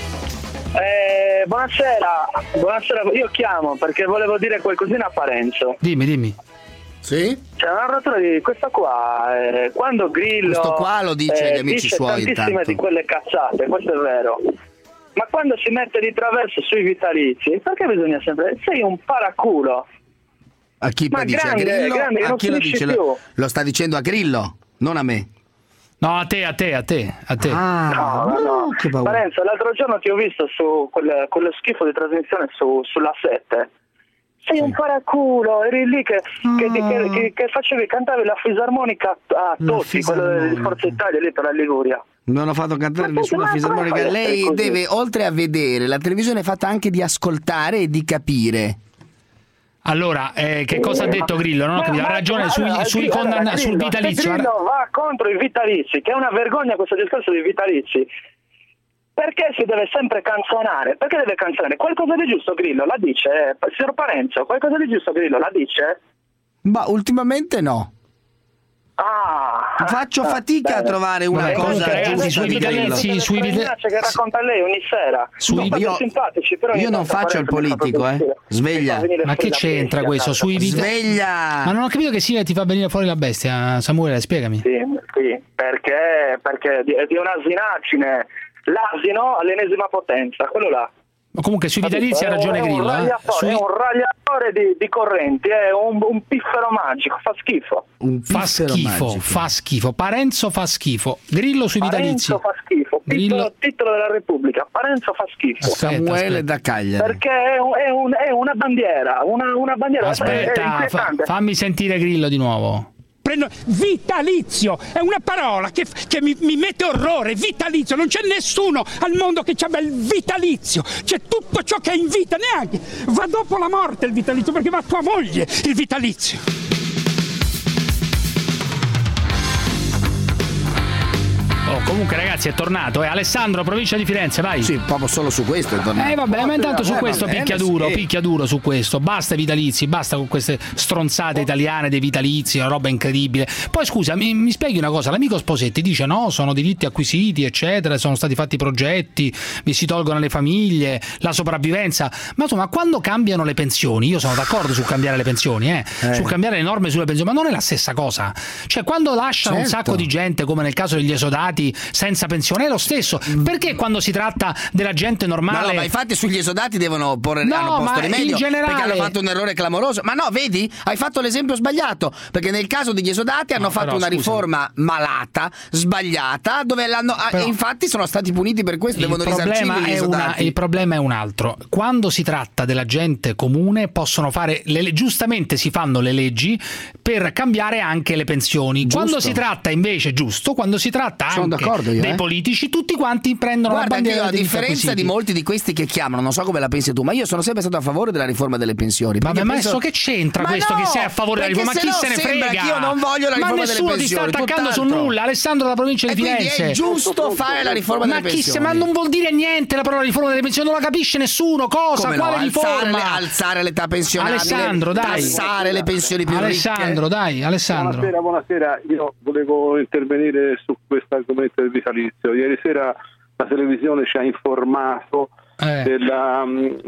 Buonasera, io chiamo perché volevo dire qualcosina a Parenzo. Dimmi. Sì? C'è una narratura di questa qua, quando Grillo questo qua lo dice agli amici dice suoi tantissime intanto. di quelle cazzate, questo è vero, ma quando si mette di traverso sui vitalizi, perché bisogna sempre, sei un paraculo. A chi poi dice? A Grillo? A chi lo dice? Lo sta dicendo a Grillo, non a me. No, a te. No. Che paura. Parenzo, l'altro giorno ti ho visto su quello schifo di trasmissione sulla 7. Sei un paraculo, eri lì che cantavi la fisarmonica a Totti, quello di Forza Italia lì per la Liguria. Non ho fatto cantare nessuna fisarmonica. Lei deve, oltre a vedere la televisione, è fatta anche di ascoltare e di capire. Allora, che cosa ha detto Grillo? Non ho capito, ha ragione sul vitalizio. Grillo va contro i vitalizi, che è una vergogna questo discorso dei vitalizi. Perché si deve sempre canzonare? Perché deve canzonare? Qualcosa di giusto Grillo la dice? Signor Parenzo, qualcosa di giusto Grillo la dice? Ma ultimamente no. Faccio fatica a trovare una cosa giusta sui vitalizi, che racconta lei ogni sera. Simpatici, però io non faccio il politico, sveglia. Ma che c'entra questo? Sveglia. Ma non ho capito che ti fa venire fuori la bestia, Samuele, spiegami. Sì, perché è di un'asinaggine. L'asino all'ennesima potenza, quello là. Ma comunque sui vitalizi ha ragione Grillo. È un ragliatore di correnti, è un piffero magico, fa schifo. Fa schifo. Parenzo fa schifo. Grillo sui vitalizi. Parenzo fa schifo. Titolo della Repubblica. Parenzo fa schifo. Samuele da Cagliari. Perché è una bandiera. Una bandiera. Aspetta, fammi sentire Grillo di nuovo. prendo vitalizio, è una parola che mi mette orrore. Vitalizio, non c'è nessuno al mondo che abbia il vitalizio, c'è tutto ciò che è in vita, neanche va dopo la morte il vitalizio, perché va a tua moglie il vitalizio. Comunque ragazzi è tornato, Alessandro, provincia di Firenze, vai. Sì, proprio solo su questo è tornato. Vabbè, ma intanto su questo picchia duro su questo. Basta i vitalizi, basta con queste stronzate italiane dei vitalizi, una roba incredibile. Poi scusa, mi spieghi una cosa, l'amico Sposetti dice no, sono diritti acquisiti, eccetera, sono stati fatti progetti, vi si tolgono le famiglie, la sopravvivenza. Ma insomma, quando cambiano le pensioni, io sono d'accordo su cambiare le pensioni, su cambiare le norme sulle pensioni, ma non è la stessa cosa. Cioè, quando lasciano un sacco di gente, come nel caso degli esodati, senza pensione è lo stesso. Perché quando si tratta della gente normale? No, ma infatti sugli esodati devono porre hanno posto rimedio, in generale, perché hanno fatto un errore clamoroso. Ma no, vedi? Hai fatto l'esempio sbagliato, perché nel caso degli esodati hanno fatto una riforma malata, sbagliata, dove e infatti sono stati puniti per questo, devono risarcire gli esodati. Il problema è un altro. Quando si tratta della gente comune possono fare giustamente si fanno le leggi per cambiare anche le pensioni. Giusto. Quando si tratta invece, quando si tratta anche dei politici, tutti quanti prendono la bandiera. A differenza di molti di questi che chiamano, non so come la pensi tu, ma io sono sempre stato a favore della riforma delle pensioni. Vabbè, ma adesso che c'entra questo, che sei a favore della riforma? Ma chi se ne frega? Io non voglio la riforma delle pensioni. Ma nessuno ti sta attaccando su nulla. Alessandro dalla provincia di Firenze. È giusto fare la riforma delle pensioni. Ma non vuol dire niente la parola riforma delle pensioni, non la capisce nessuno. Cosa? Come quale riforma? Alzare l'età pensionabile. Alessandro, dai. Tassare le pensioni più Alessandro, ricche. Dai, Alessandro. Buonasera. Io volevo intervenire su questo argomento del vitalizio. Ieri sera la televisione ci ha informato della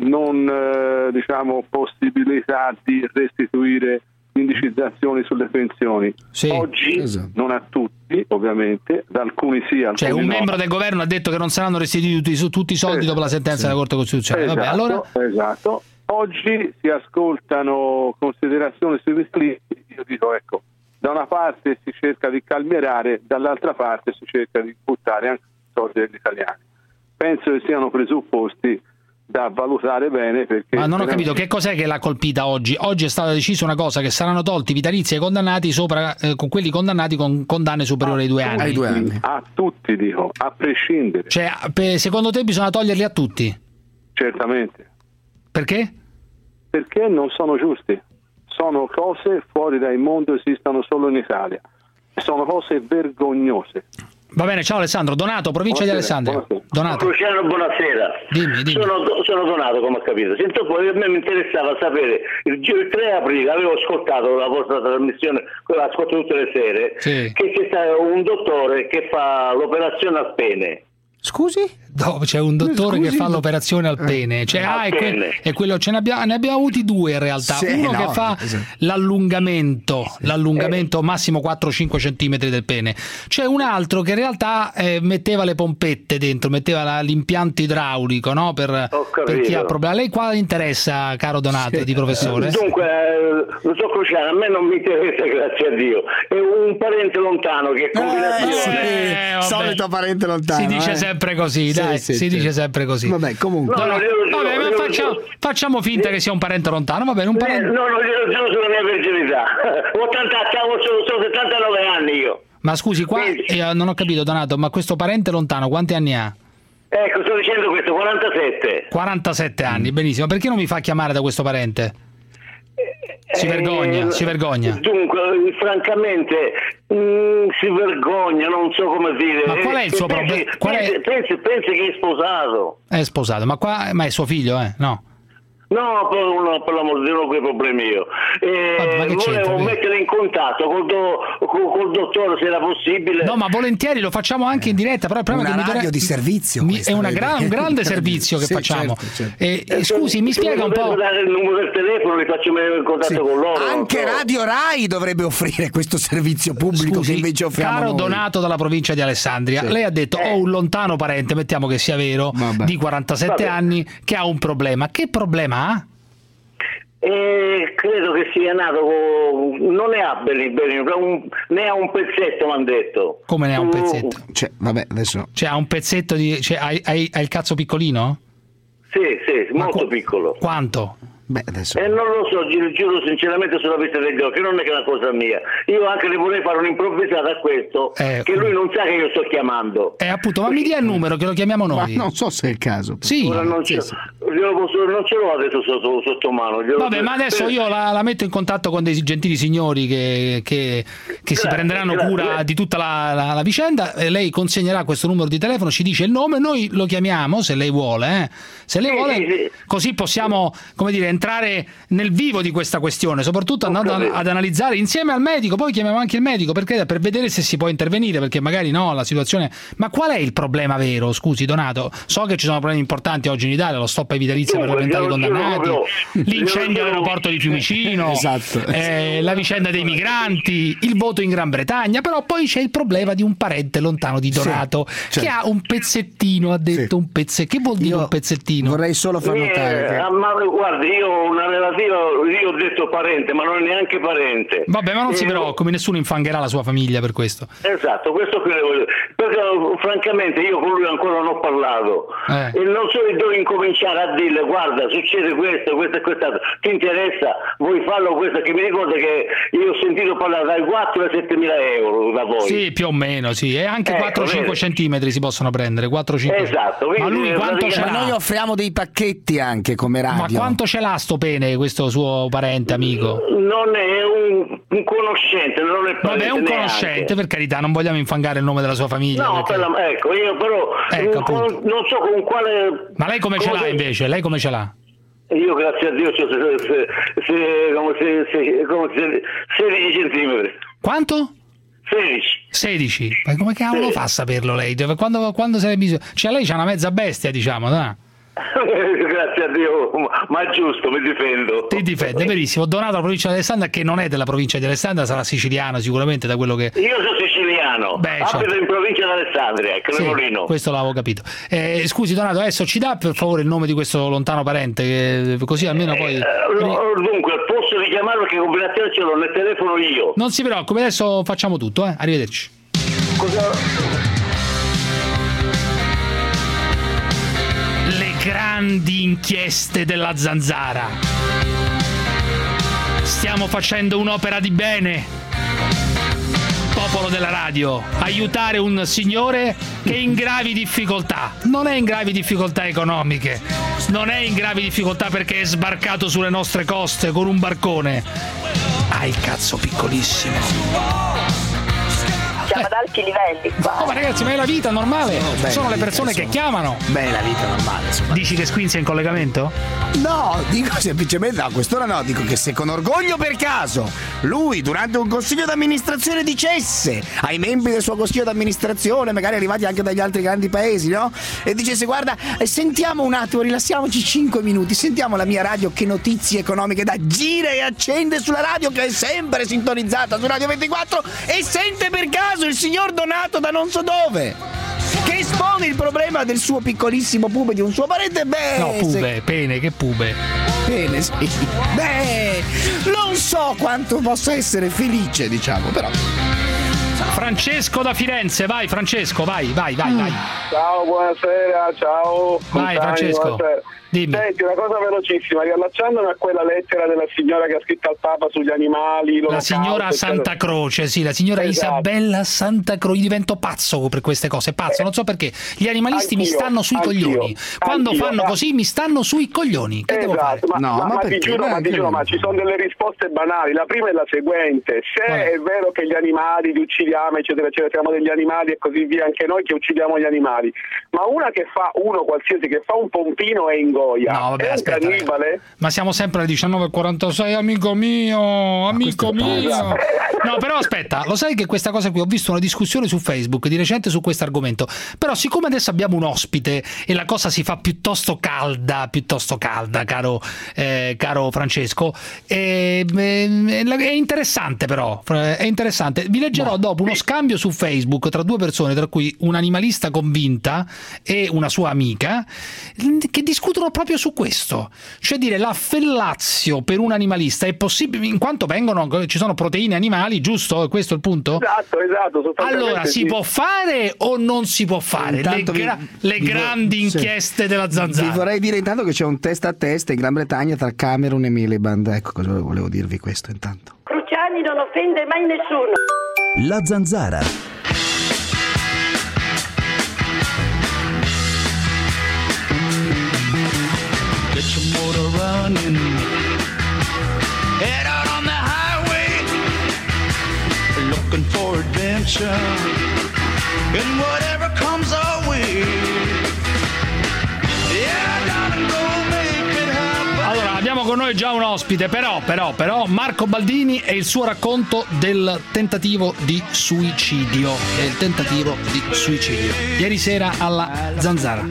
possibilità di restituire l'indicizzazione sulle pensioni. Oggi non a tutti, ovviamente, da alcuni sì, alcuni cioè un membro del governo ha detto che non saranno restituiti tutti i soldi dopo la sentenza della Corte Costituzionale. Vabbè, allora esatto. Oggi si ascoltano considerazioni sui vitalizi. Io dico, ecco, da una parte si cerca di calmierare, dall'altra parte si cerca di buttare anche i soldi degli italiani. Penso che siano presupposti da valutare bene, perché... Ma non ho capito, che cos'è che l'ha colpita oggi? Oggi è stata decisa una cosa, che saranno tolti i vitalizi ai condannati con quelli condannati con condanne superiori ai 2 anni. Ai 2 anni. A tutti, dico, a prescindere. Cioè, secondo te bisogna toglierli a tutti? Certamente. Perché? Perché non sono giusti. Sono cose fuori dal mondo, esistono solo in Italia. Sono cose vergognose. Va bene, ciao Alessandro. Donato, provincia di Alessandria. Donato. Luciano, buonasera. Dimmi. Sono Donato, come ho capito. Sento poi, a me mi interessava sapere, il 3 aprile avevo ascoltato la vostra trasmissione, quella ascolto tutte le sere, che c'è stato un dottore che fa l'operazione al pene. Scusi? No, c'è un dottore che fa l'operazione al pene, cioè, è quello, ne abbiamo avuti 2 in realtà, uno che fa l'allungamento massimo 4-5 centimetri del pene, c'è un altro che in realtà metteva le pompette dentro, metteva l'impianto idraulico, no? per chi ha problemi. A lei qua interessa, caro Donato, di professore? Dunque, lo so Cruciano, a me non mi interessa, grazie a Dio, è un parente lontano che è combinazione. Solito parente lontano. Si dice sempre così, si dice sempre così. Vabbè, comunque. Facciamo finta che sia un parente lontano, va bene, un parente. No, glielo giuro sulla mia virginità. Sono 79 anni io. Ma scusi, qua non ho capito, Donato, ma questo parente lontano quanti anni ha? Ecco, sto dicendo questo, 47. 47 anni, benissimo. Perché non mi fa chiamare da questo parente? Si vergogna. Dunque, francamente, si vergogna, non so come dire. Ma qual è il suo problema? Pensi che è sposato. È sposato, ma è suo figlio, no? No, per l'amor di Dio, quei problemi io. Volevo mettere in contatto col dottore, se era possibile. No, ma volentieri, lo facciamo anche in diretta. Però il problema è che radio di servizio. È un grande servizio che facciamo. Certo. Scusi, mi spiega un po'. Dare il numero del telefono, li faccio mettere in contatto con loro. Anche Radio Rai dovrebbe offrire questo servizio pubblico. Scusi, che invece offriamo caro noi. Donato dalla provincia di Alessandria, lei ha detto ho un lontano parente, mettiamo che sia vero, di 47 anni, che ha un problema. Che problema ha? Credo che sia nato non ne ha belli, ne ha un pezzetto, mi hanno detto. Come ne ha un pezzetto? Adesso. Cioè ha un pezzetto di. Hai il cazzo piccolino? Sì, molto piccolo. Quanto? Beh, adesso... E non lo so, giuro sinceramente sulla vista degli occhi, non è che è una cosa mia. Io anche le vorrei fare un'improvvisata a questo, che lui non sa che io sto chiamando. Appunto, ma mi dia il numero che lo chiamiamo noi. Ma non so se è il caso. Sì. Ora non ce l'ho adesso sotto mano. Vabbè, ma adesso io la metto in contatto con dei gentili signori che si prenderanno cura di tutta la vicenda. Lei consegnerà questo numero di telefono, ci dice il nome, noi lo chiamiamo se lei vuole. Se lei vuole, sì. Così possiamo, come dire, entrare nel vivo di questa questione, soprattutto andando ad analizzare insieme al medico. Poi chiamiamo anche il medico per vedere se si può intervenire, perché magari no, la situazione... Ma qual è il problema vero? Scusi Donato, so che ci sono problemi importanti oggi in Italia, lo stop ai vitalizi parlamentari condannati, l'incendio all'aeroporto di Fiumicino, esatto. La vicenda dei migranti, il voto in Gran Bretagna, però poi c'è il problema di un parente lontano di Donato, che ha un pezzettino, ha detto un pezzettino. Che vuol dire un pezzettino? Vorrei solo far notare ma guardi, io ho una relativa, io ho detto parente, ma non è neanche parente. Vabbè, ma non si preoccupi, nessuno infangherà la sua famiglia per questo. Esatto, questo qui perché francamente io con lui ancora non ho parlato e non so dove incominciare a dirle: guarda, succede questo e quest'altro, ti interessa, vuoi farlo questo? Che mi ricorda che io ho sentito parlare dai 4 ai 7 mila euro da voi. Sì, più o meno, sì, e anche 4-5 centimetri si possono prendere, 4-5. Esatto. Ma lui quanto ce l'ha? Noi offriamo dei pacchetti anche come radio. Ma quanto ce l'ha sto pene, questo suo parente amico? Non è un conoscente, non è parente. Vabbè, è un conoscente, neanche. Per carità, non vogliamo infangare il nome della sua famiglia. No, perché... ecco, io però non so con quale... Ma lei come ce l'ha invece? Lei come ce l'ha? Io grazie a Dio c'ho 16 centimetri. Quanto? 16. Ma come cavolo fa a saperlo lei? Quando se ne cioè lei c'ha una mezza bestia, diciamo, no? Grazie a Dio, ma è giusto, mi difendo. Ti difende, benissimo. Donato alla provincia di Alessandria, che non è della provincia di Alessandria, sarà siciliano sicuramente, da quello che... Io sono siciliano, abito in provincia di Alessandria, Cremolino. Questo l'avevo capito. Scusi Donato, adesso ci dà per favore il nome di questo lontano parente, così almeno poi... Dunque, posso richiamarlo, che combinazione ce l'ho nel telefono io. Non si preoccupi, adesso facciamo tutto, arrivederci. Grandi inchieste della Zanzara. Stiamo facendo un'opera di bene, popolo della radio, aiutare un signore che è in gravi difficoltà. Non è in gravi difficoltà economiche, non è in gravi difficoltà perché è sbarcato sulle nostre coste con un barcone. Ha il cazzo piccolissimo. Siamo ad alti livelli qua. Oh, ma ragazzi, ma è la vita normale. Sono le persone che chiamano. Beh, la vita normale, insomma. Dici che Squinzi è in collegamento? No, dico semplicemente, a quest'ora no, dico che se con orgoglio per caso lui durante un consiglio d'amministrazione dicesse ai membri del suo consiglio d'amministrazione, magari arrivati anche dagli altri grandi paesi, no? E dicesse: guarda, sentiamo un attimo, rilassiamoci 5 minuti, sentiamo la mia radio che notizie economiche dà, gira e accende sulla radio che è sempre sintonizzata su Radio 24 e sente per caso il signor Donato da non so dove, che espone il problema del suo piccolissimo pube di un suo parente. Beh, no, pube, pene, che pube? Pene, sì. Beh, non so quanto possa essere felice, diciamo, però. Francesco da Firenze, vai Francesco, vai. Ciao, buonasera, ciao. Vai Francesco, dimmi. Senti, una cosa velocissima, riallacciandomi a quella lettera della signora che ha scritto al Papa sugli animali, la signora Santa Croce, sì, la signora Isabella Santa Croce. Divento pazzo per queste cose, pazzo, non so perché. Gli animalisti mi stanno sui coglioni. Quando fanno così mi stanno sui coglioni. Che devo fare? Ma ti giuro, ma ci sono delle risposte banali. La prima è la seguente: se è vero che gli animali li uccidiamo, eccetera, eccetera, siamo degli animali e così via, anche noi che uccidiamo gli animali, ma uno qualsiasi che fa un pompino è in Goya, no, vabbè, è un cannibale? Ma siamo sempre alle 19:46, amico mio. No, però aspetta, lo sai che questa cosa qui, ho visto una discussione su Facebook di recente su questo argomento, però siccome adesso abbiamo un ospite e la cosa si fa piuttosto calda, caro Francesco, è interessante, però è interessante. Vi leggerò dopo uno scambio su Facebook tra due persone, tra cui un'animalista convinta e una sua amica, che discutono proprio su questo, cioè dire la fellazio per un animalista è possibile in quanto ci sono proteine animali, giusto? Questo è il punto? Esatto. Allora si può fare o non si può fare le grandi inchieste della Zanzara? Vi vorrei dire intanto che c'è un testa a testa in Gran Bretagna tra Cameron e Miliband, ecco cosa volevo dirvi questo intanto. Cruciani non offende mai nessuno. La Zanzara. Get your motor running. Head out on the highway, looking for adventure, and whatever comes our way. Yeah, darling, go make it happen. Allora, abbiamo con noi già un ospite, però Marco Baldini e il suo racconto del tentativo di suicidio. Ieri sera alla Zanzara.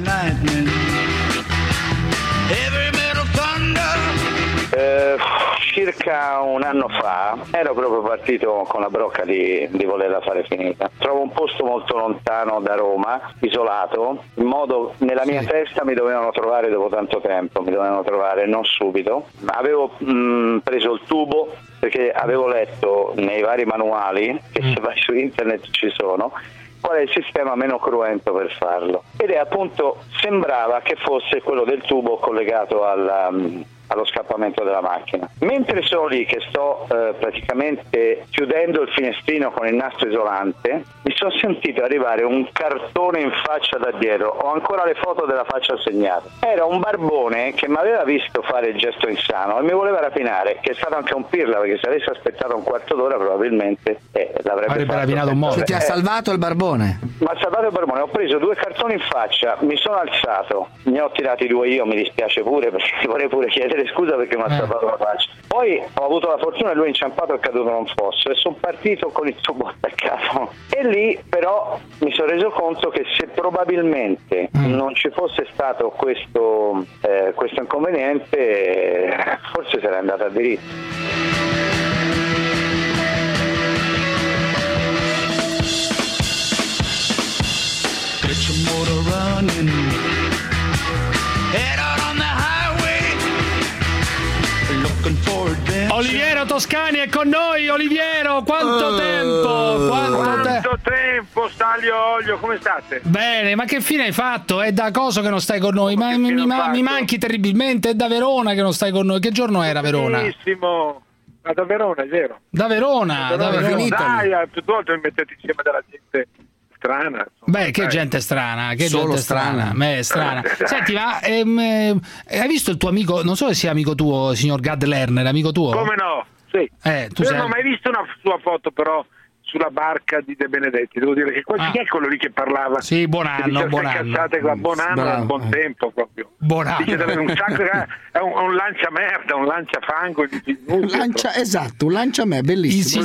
Circa un anno fa ero proprio partito con la brocca di volerla fare finita. Trovo un posto molto lontano da Roma, isolato, in modo nella mia testa mi dovevano trovare dopo tanto tempo, non subito. Avevo preso il tubo perché avevo letto nei vari manuali, che se vai su internet ci sono, qual è il sistema meno cruento per farlo. Ed è appunto, sembrava che fosse quello del tubo collegato allo scappamento della macchina. Mentre sono lì che sto praticamente chiudendo il finestrino con il nastro isolante, mi sono sentito arrivare un cartone in faccia da dietro, ho ancora le foto della faccia segnata. Era un barbone che mi aveva visto fare il gesto insano e mi voleva rapinare, che è stato anche un pirla, perché se avessi aspettato un quarto d'ora probabilmente l'avrebbe rapinato un modo. Ti ha salvato il barbone? Mi ha salvato il barbone, ho preso 2 cartoni in faccia, mi sono alzato, ne ho tirati 2 io, mi dispiace pure perché ti vorrei pure chiedere scusa perché mi ha salvato la faccia. Poi ho avuto la fortuna che lui è inciampato e è caduto in un fosso e sono partito con il tubo attaccato. E lì però mi sono reso conto che se probabilmente non ci fosse stato questo inconveniente, forse sarei andata a diritto. Get your motor running. Head out on the highway, looking for adventure. Oliviero Toscani è con noi. Oliviero, quanto tempo? Quanto tempo, Stanlio Olio, come state? Bene, ma che fine hai fatto? È da cosa che non stai con noi? Ma mi manchi terribilmente. È da Verona che non stai con noi. Che giorno era Verona? Benissimo. Ma da Verona, è vero. Da Verona. Dai, più volte mi mettete insieme della gente strana. Beh, che gente strana, strana. Senti, ma hai visto il tuo amico, non so se sia amico tuo, signor Gad Lerner, amico tuo? Come no? Sì. Io non ho mai visto una sua foto, però sulla barca di De Benedetti, devo dire che chi è quello lì che parlava? Sì, buon anno, buon anno, buon tempo proprio. Buon anno. Dice un sacco, è un lanciamerda, un lanciafango, esatto, un lanciamerda, bellissimo.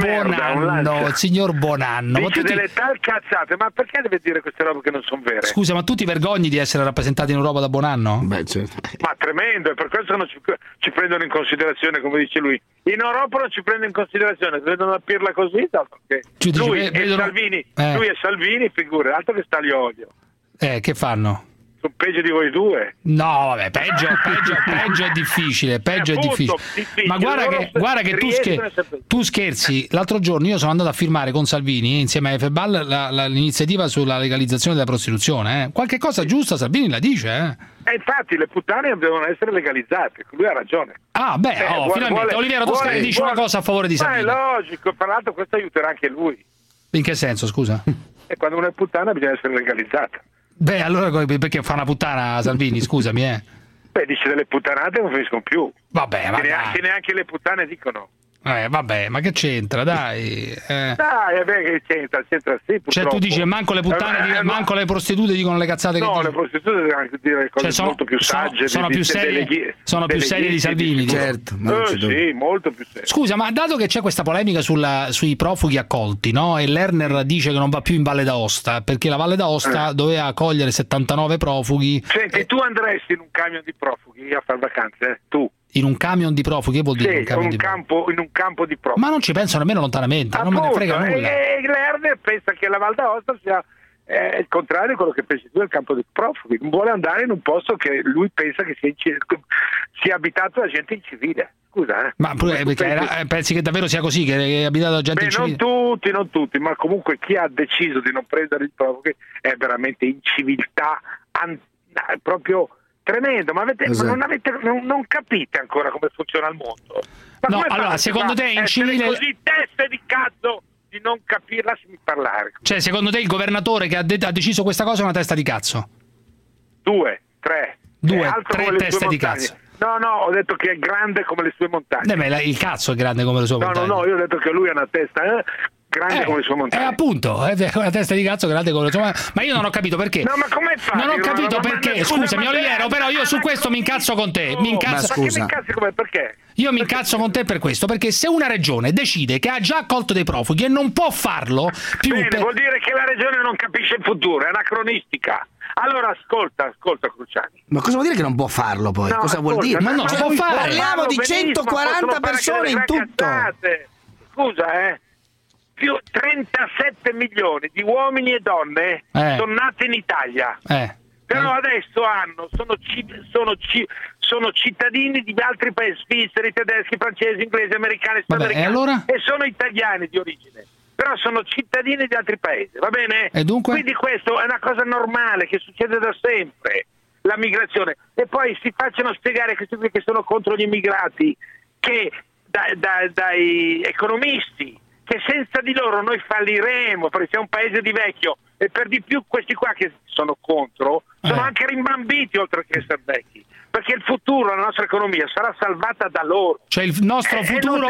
Il signor Buonanno. Dice delle tal cazzate, ma perché deve dire queste robe che non sono vere? Scusa, ma tu ti vergogni di essere rappresentato in Europa da Buonanno? Beh, certo. Ma tremendo, e per questo non ci prendono in considerazione, come dice lui. In Europa non ci prendono in considerazione, vedono la pirla così, lui e Salvini, figure, altro che Stanlio Olio. Che fanno? Sono peggio di voi due. No, vabbè, peggio è difficile, Ma guarda che tu scherzi. L'altro giorno io sono andato a firmare con Salvini insieme a Febal l'iniziativa sulla legalizzazione della prostituzione. Qualche cosa giusta Salvini la dice, infatti le puttane devono essere legalizzate, lui ha ragione. Finalmente Oliviero Toscani dice una cosa a favore di Salvini. Ma è logico, tra l'altro questo aiuterà anche lui. In che senso, scusa? E quando una è puttana bisogna essere legalizzata. Beh, allora perché fa una puttana Salvini, scusami, Beh, dice delle puttanate non finiscono più. Vabbè, ma che neanche le puttane dicono. Vabbè, ma che c'entra, dai. Dai, che c'entra sì, purtroppo. Cioè tu dici manco le puttane, manco le prostitute dicono le cazzate che dicono. No, le prostitute devono dire cose molto più sagge. Sono più serie di Salvini. Certo. Sì, molto più serie. Scusa, ma dato che c'è questa polemica sui profughi accolti, no? E Lerner dice che non va più in Valle d'Aosta, perché la Valle d'Aosta doveva accogliere 79 profughi. Senti, tu andresti in un camion di profughi a fare vacanze, tu? In un camion di profughi, che vuol dire? In un campo di profughi. Ma non ci penso nemmeno lontanamente, appunto, non me ne frega nulla. E Lerner pensa che la Val d'Aosta sia è il contrario di quello che pensi tu del campo dei profughi. Non vuole andare in un posto che lui pensa che sia abitato da gente incivile. Scusa, Ma pensi che davvero sia così, che è abitato da gente incivile? Non tutti, ma comunque chi ha deciso di non prendere i profughi è veramente inciviltà proprio tremendo. Ma non capite ancora come funziona il mondo. No, allora, secondo te è incivile così teste di cazzo di non capirla, lasciami parlare. Cioè, secondo te il governatore che ha deciso questa cosa è una testa di cazzo? 2, 3 teste di cazzo. No, ho detto che è grande come le sue montagne. Il cazzo è grande come le sue montagne. No, io ho detto che lui ha una testa grande come le sue montagne. Appunto, è una testa di cazzo grande come le sue montagne. Ma io non ho capito perché. No, ma come fai? Non ho capito perché. Scusami, Oliviero, però io su questo mi incazzo con te. Ma scusa. Perché? Io mi incazzo con te per questo, perché se una regione decide che ha già accolto dei profughi e non può farlo più... Bene, vuol dire che la regione non capisce il futuro, è anacronistica. Allora ascolta Cruciani. Ma cosa vuol dire che non può farlo poi? Cosa vuol dire? Ma non si può fare. Parliamo di 140 persone in tutto. Scusa, più 37 milioni di uomini e donne sono nati in Italia. Però adesso sono cittadini di altri paesi, svizzeri, tedeschi, francesi, inglesi, americani, sudamericani, e sono italiani di origine. Però sono cittadini di altri paesi, va bene? E dunque? Quindi questo è una cosa normale che succede da sempre, la migrazione. E poi si facciano spiegare questi qui che sono contro gli immigrati, che dai economisti, che senza di loro noi falliremo perché siamo un paese di vecchio, e per di più questi qua che sono contro sono anche rimbambiti oltre che essere vecchi, perché il futuro, la nostra economia sarà salvata da loro. Cioè il nostro futuro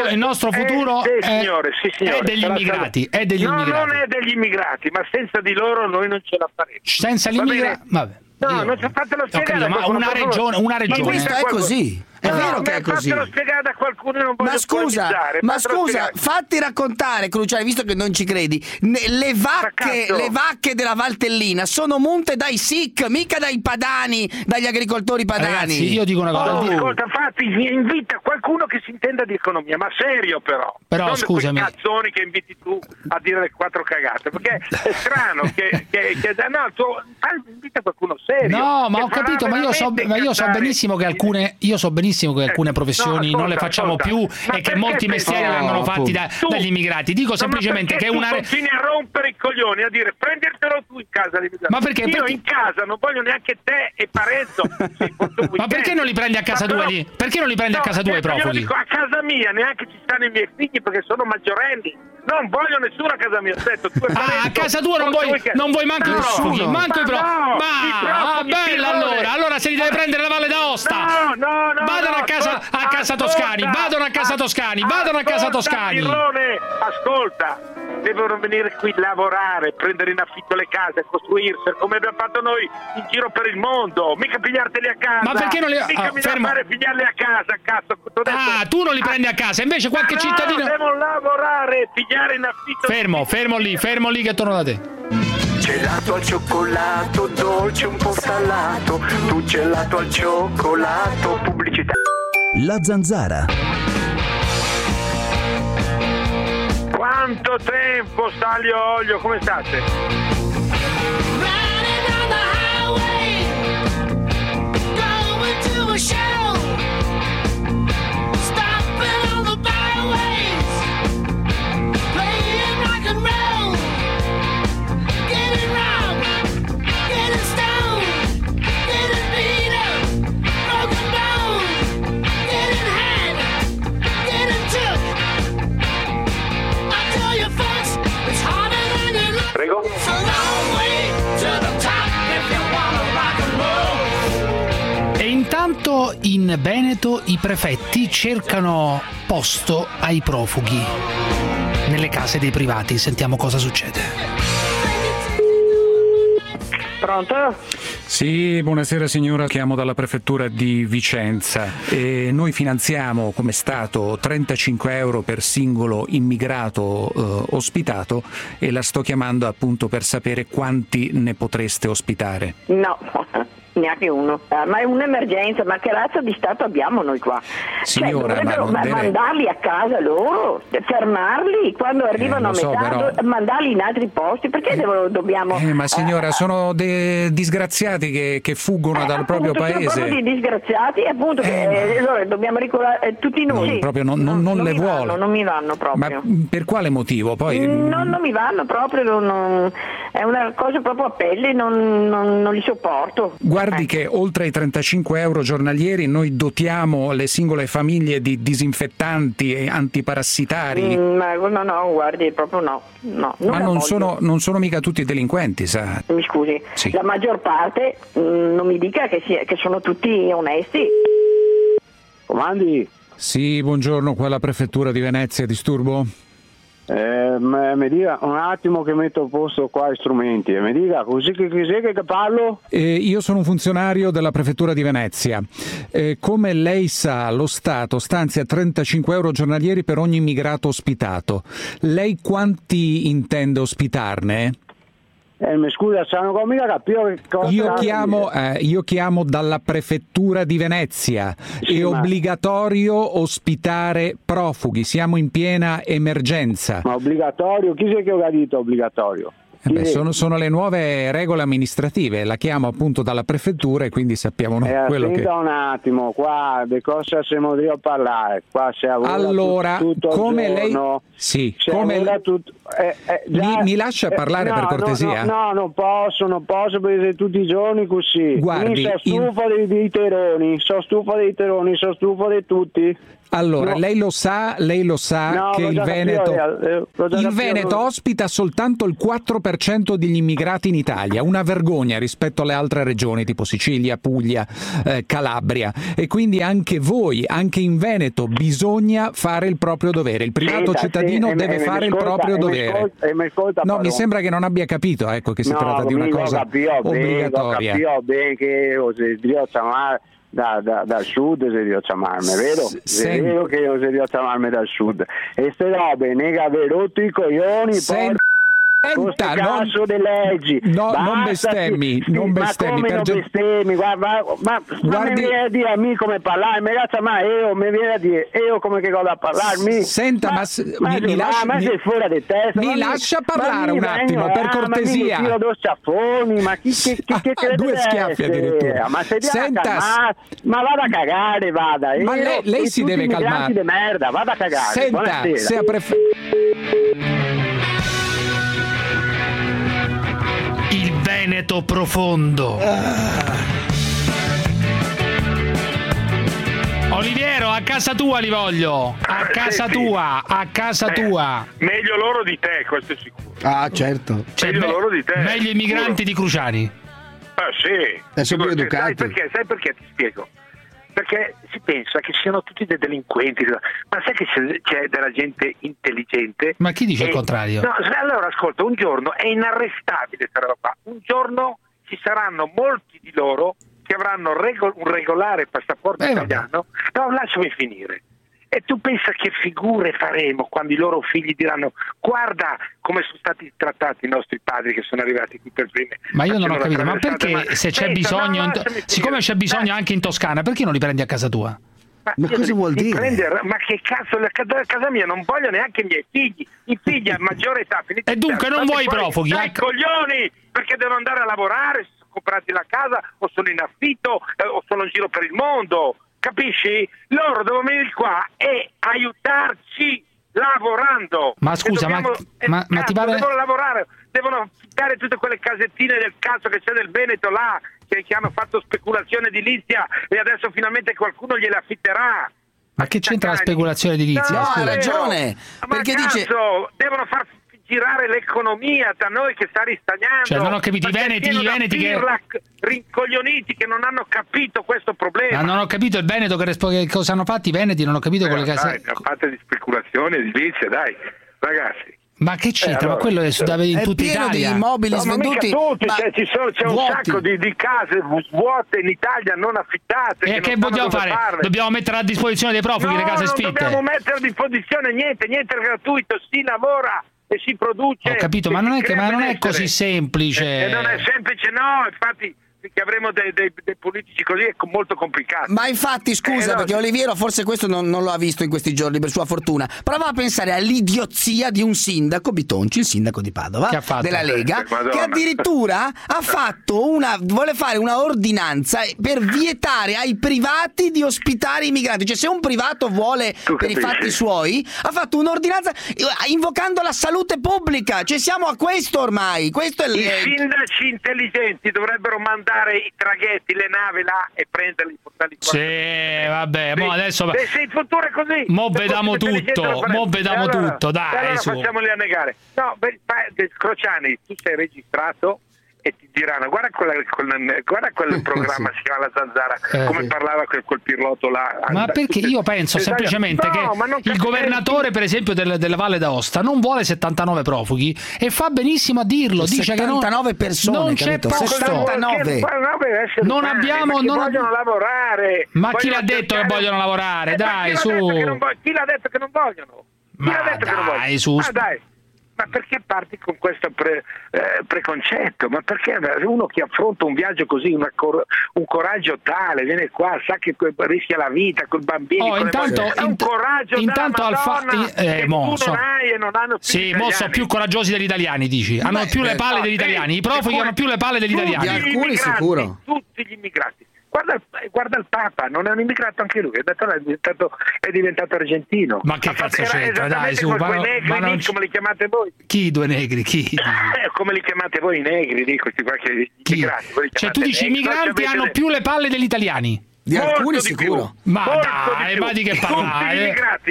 è degli immigrati. Non è degli immigrati, ma senza di loro noi non ce la faremo. Senza gli immigrati? Vabbè. No, non fatelo spiegare. Ma una regione. Ma questo è così. È vero che è così. Fatelo spiegare da qualcuno, non voglio Ma scusa, fatti raccontare, Cruciani, visto che non ci credi, le vacche della Valtellina sono munte dai SIC, mica dai padani, dagli agricoltori padani. Ragazzi, io dico una cosa. Ascolta, infatti invita qualcuno che si intenda di economia, ma serio però. Però scusami. Quei cazzoni che inviti tu a dire le 4 cagate, perché è strano invita qualcuno serio. No, ma ho capito, ma io so benissimo che alcune professioni non le facciamo più e che molti mestieri vengono fatti dagli immigrati. Dico semplicemente che una continui a rompere i coglioni, a dire prendertelo tu in casa. Ma perché? Io in casa non voglio neanche te e Parenzo. Ma perché non li prendi a casa tua lì? Perché non li prendi a casa tua i profughi? Dico, a casa mia neanche ci stanno i miei figli perché sono maggiorenni. Non voglio nessuno a casa mia. A casa tua non vuoi manco i profughi. Manco i profughi. Ma bella allora se li deve prendere la Valle d'Aosta. Vadano a casa Toscani. Vadano a casa Toscani. Ascolta, devono venire qui a lavorare, prendere in affitto le case, costruirsi come abbiamo fatto noi in giro per il mondo. Mica pigliarteli a casa. Ma perché non li fare pigliarli a casa, cazzo. Tu non li prendi a casa, invece qualche cittadino devono lavorare, pigliare in affitto. Fermo lì che torno da te. Gelato al cioccolato, dolce un po' salato, tu gelato al cioccolato, pubblicità. La Zanzara. Quanto tempo, Staglio Olio, come state? Prego. E intanto in Veneto i prefetti cercano posto ai profughi nelle case dei privati. Sentiamo cosa succede. Pronto? Sì, buonasera signora, chiamo dalla prefettura di Vicenza e noi finanziamo come Stato 35 euro per singolo immigrato ospitato e la sto chiamando appunto per sapere quanti ne potreste ospitare. No, Neanche uno. Ma è un'emergenza, ma che razza di Stato abbiamo noi qua? Signora, dovrebbero mandarli a casa loro, fermarli quando arrivano a metà, mandarli in altri posti, perché dobbiamo... Ma signora, sono disgraziati che fuggono dal proprio paese. Sono proprio di disgraziati, appunto, allora dobbiamo ricordare tutti noi. Proprio non le vuole. Non mi vanno proprio. Ma per quale motivo? Poi... Non mi vanno proprio, è una cosa proprio a pelle, non li sopporto. Guardi che oltre ai 35 euro giornalieri noi dotiamo le singole famiglie di disinfettanti e antiparassitari. No, guardi, proprio no. Ma non sono mica tutti delinquenti, sa? Mi scusi, sì. La maggior parte, non mi dica che sono tutti onesti. Comandi? Sì, buongiorno, qua la prefettura di Venezia, disturbo? Mi dica un attimo che metto a posto qua gli strumenti e mi dica così che parlo? Io sono un funzionario della prefettura di Venezia. Come lei sa, lo Stato stanzia 35 euro giornalieri per ogni immigrato ospitato. Lei quanti intende ospitarne? Mi scusa, non mica capito che cosa. Io chiamo dalla prefettura di Venezia. È obbligatorio ospitare profughi, siamo in piena emergenza. Ma obbligatorio? Chi è che ha detto obbligatorio? Sono le nuove regole amministrative, la chiamo appunto dalla prefettura e quindi sappiamo quello che... un attimo, qua di cosa siamo lì a parlare? Qua si allora, tutto come il giorno, lei... Sì, come mi lascia parlare per cortesia? No, non posso perché tutti i giorni così. Guardi, sono stufo dei teroni, sono stufo di tutti. Allora, lei lo sa che il Veneto ospita soltanto il 4% degli immigrati in Italia, una vergogna rispetto alle altre regioni tipo Sicilia, Puglia, Calabria, e quindi anche voi, anche in Veneto bisogna fare il proprio dovere, il privato cittadino deve fare il proprio dovere. Mi sembra che non abbia capito, che si tratta di una cosa obbligatoria. Capito bene che dal sud se devo chiamarmi, vero? È vero che io se devo chiamarmi dal sud e ste robe nega aver rotto i coglioni Senta, cazzo di leggi. Non bestemmi, ma come non bestemmi? Ma mi viene a dire a me come parlare, ma io mi viene a dire io come che cosa parlarmi? Senta, ma sei fuori di testa. Mi lascia parlare un attimo, per cortesia. Ma due schiaffoni, ma chi due schiaffi addirittura. Ma se ma vada a cagare, vada. Ma lei si deve calmare. Di merda, vada a cagare. Senta, se il Veneto profondo. Oliviero, a casa tua li voglio. A casa tua. Meglio loro di te, questo è sicuro. Ah, certo. Meglio loro di te. Meglio i migranti di Cruciani. Sì. Sono più educati. Sai perché ti spiego? Perché si pensa che siano tutti dei delinquenti, ma sai che c'è della gente intelligente? Ma chi dice il contrario? No, allora ascolta, un giorno è inarrestabile questa roba qua. Un giorno ci saranno molti di loro che avranno un regolare passaporto italiano. No, lasciami finire. E tu pensa che figure faremo quando i loro figli diranno guarda come sono stati trattati i nostri padri che sono arrivati qui per primi. Ma io non ho capito, ma perché se c'è bisogno, siccome c'è bisogno anche in Toscana, perché non li prendi a casa tua? Ma cosa vuol dire? Ma che cazzo, a casa mia non voglio neanche i miei figli, i figli a maggiore età. E dunque non vuoi i profughi? Dai coglioni, perché devono andare a lavorare, si sono comprati la casa o sono in affitto o sono in giro per il mondo. Capisci? Loro devono venire qua e aiutarci lavorando. Ma scusa, ma ti pare... Devono lavorare, devono affittare tutte quelle casettine del cazzo che c'è nel Veneto là, che hanno fatto speculazione edilizia e adesso finalmente qualcuno gliele affitterà. Ma che c'entra la speculazione edilizia? No, ha ragione. Perché dice devono far girare l'economia da noi che sta ristagnando. Cioè, non ho capito, i veneti che rincoglioniti che non hanno capito questo problema. Ma non ho capito il Veneto che cosa hanno fatto i veneti, non ho capito quelle case. Hanno fatto di speculazione edilizia, dai, ragazzi. Ma che c'entra? Ma quello è in tutta Italia. Di immobili svenduti. C'è un sacco di case vuote in Italia non affittate. E che vogliamo fare? Dobbiamo mettere a disposizione dei profughi le case sfitte? Non dobbiamo mettere a disposizione niente è gratuito, si lavora e si produce. Ho capito, ma non è così semplice. Non è semplice, no, infatti che avremo dei politici così è molto complicato. Ma infatti, scusa, perché Oliviero forse questo non lo ha visto in questi giorni, per sua fortuna. Prova a pensare all'idiozia di un sindaco, Bitonci, il sindaco di Padova, della Lega, che addirittura vuole fare una ordinanza per vietare ai privati di ospitare i migranti. Cioè, se un privato vuole per i fatti suoi, ha fatto un'ordinanza invocando la salute pubblica. Cioè, siamo a questo ormai. Questo è I sindaci intelligenti dovrebbero mandare i traghetti, le navi là e prenderli e portarli qua. Sì, vabbè, mo adesso se il futuro è così. Mo vediamo tutto, dai, allora su. Facciamoli annegare. No, Crociani, tu sei registrato e ti diranno guarda quel programma si chiama La Zanzara, come parlava quel pilota là. Ma perché io penso semplicemente che il governatore per esempio della Valle d'Aosta non vuole 79 profughi e fa benissimo a dirlo, dice 79 persone, non c'è posto, 79 non abbiamo, non vogliono lavorare. Ma chi l'ha detto che vogliono lavorare? Dai, su. Chi l'ha detto che non vogliono? Dai, su. Dai. Ma perché parti con questo preconcetto? Ma perché uno che affronta un viaggio così, un coraggio tale, viene qua, sa che rischia la vita col bambino? È un coraggio intanto che tu non hai e non hanno più. Sì, mo sono più coraggiosi degli italiani, dici? Hanno più le palle degli italiani. I profughi hanno più le palle degli italiani. Di alcuni sicuro. Tutti gli immigrati. Guarda il Papa, non è un immigrato anche lui, è diventato argentino. Ma che cazzo c'entra? Dai, su, come li chiamate voi? Chi, due negri? Chi? Come li chiamate voi i negri, dico, immigrati. Cioè tu dici i migranti hanno più le palle degli italiani? Di alcuni sicuro. Ma dai, ma di che parlare?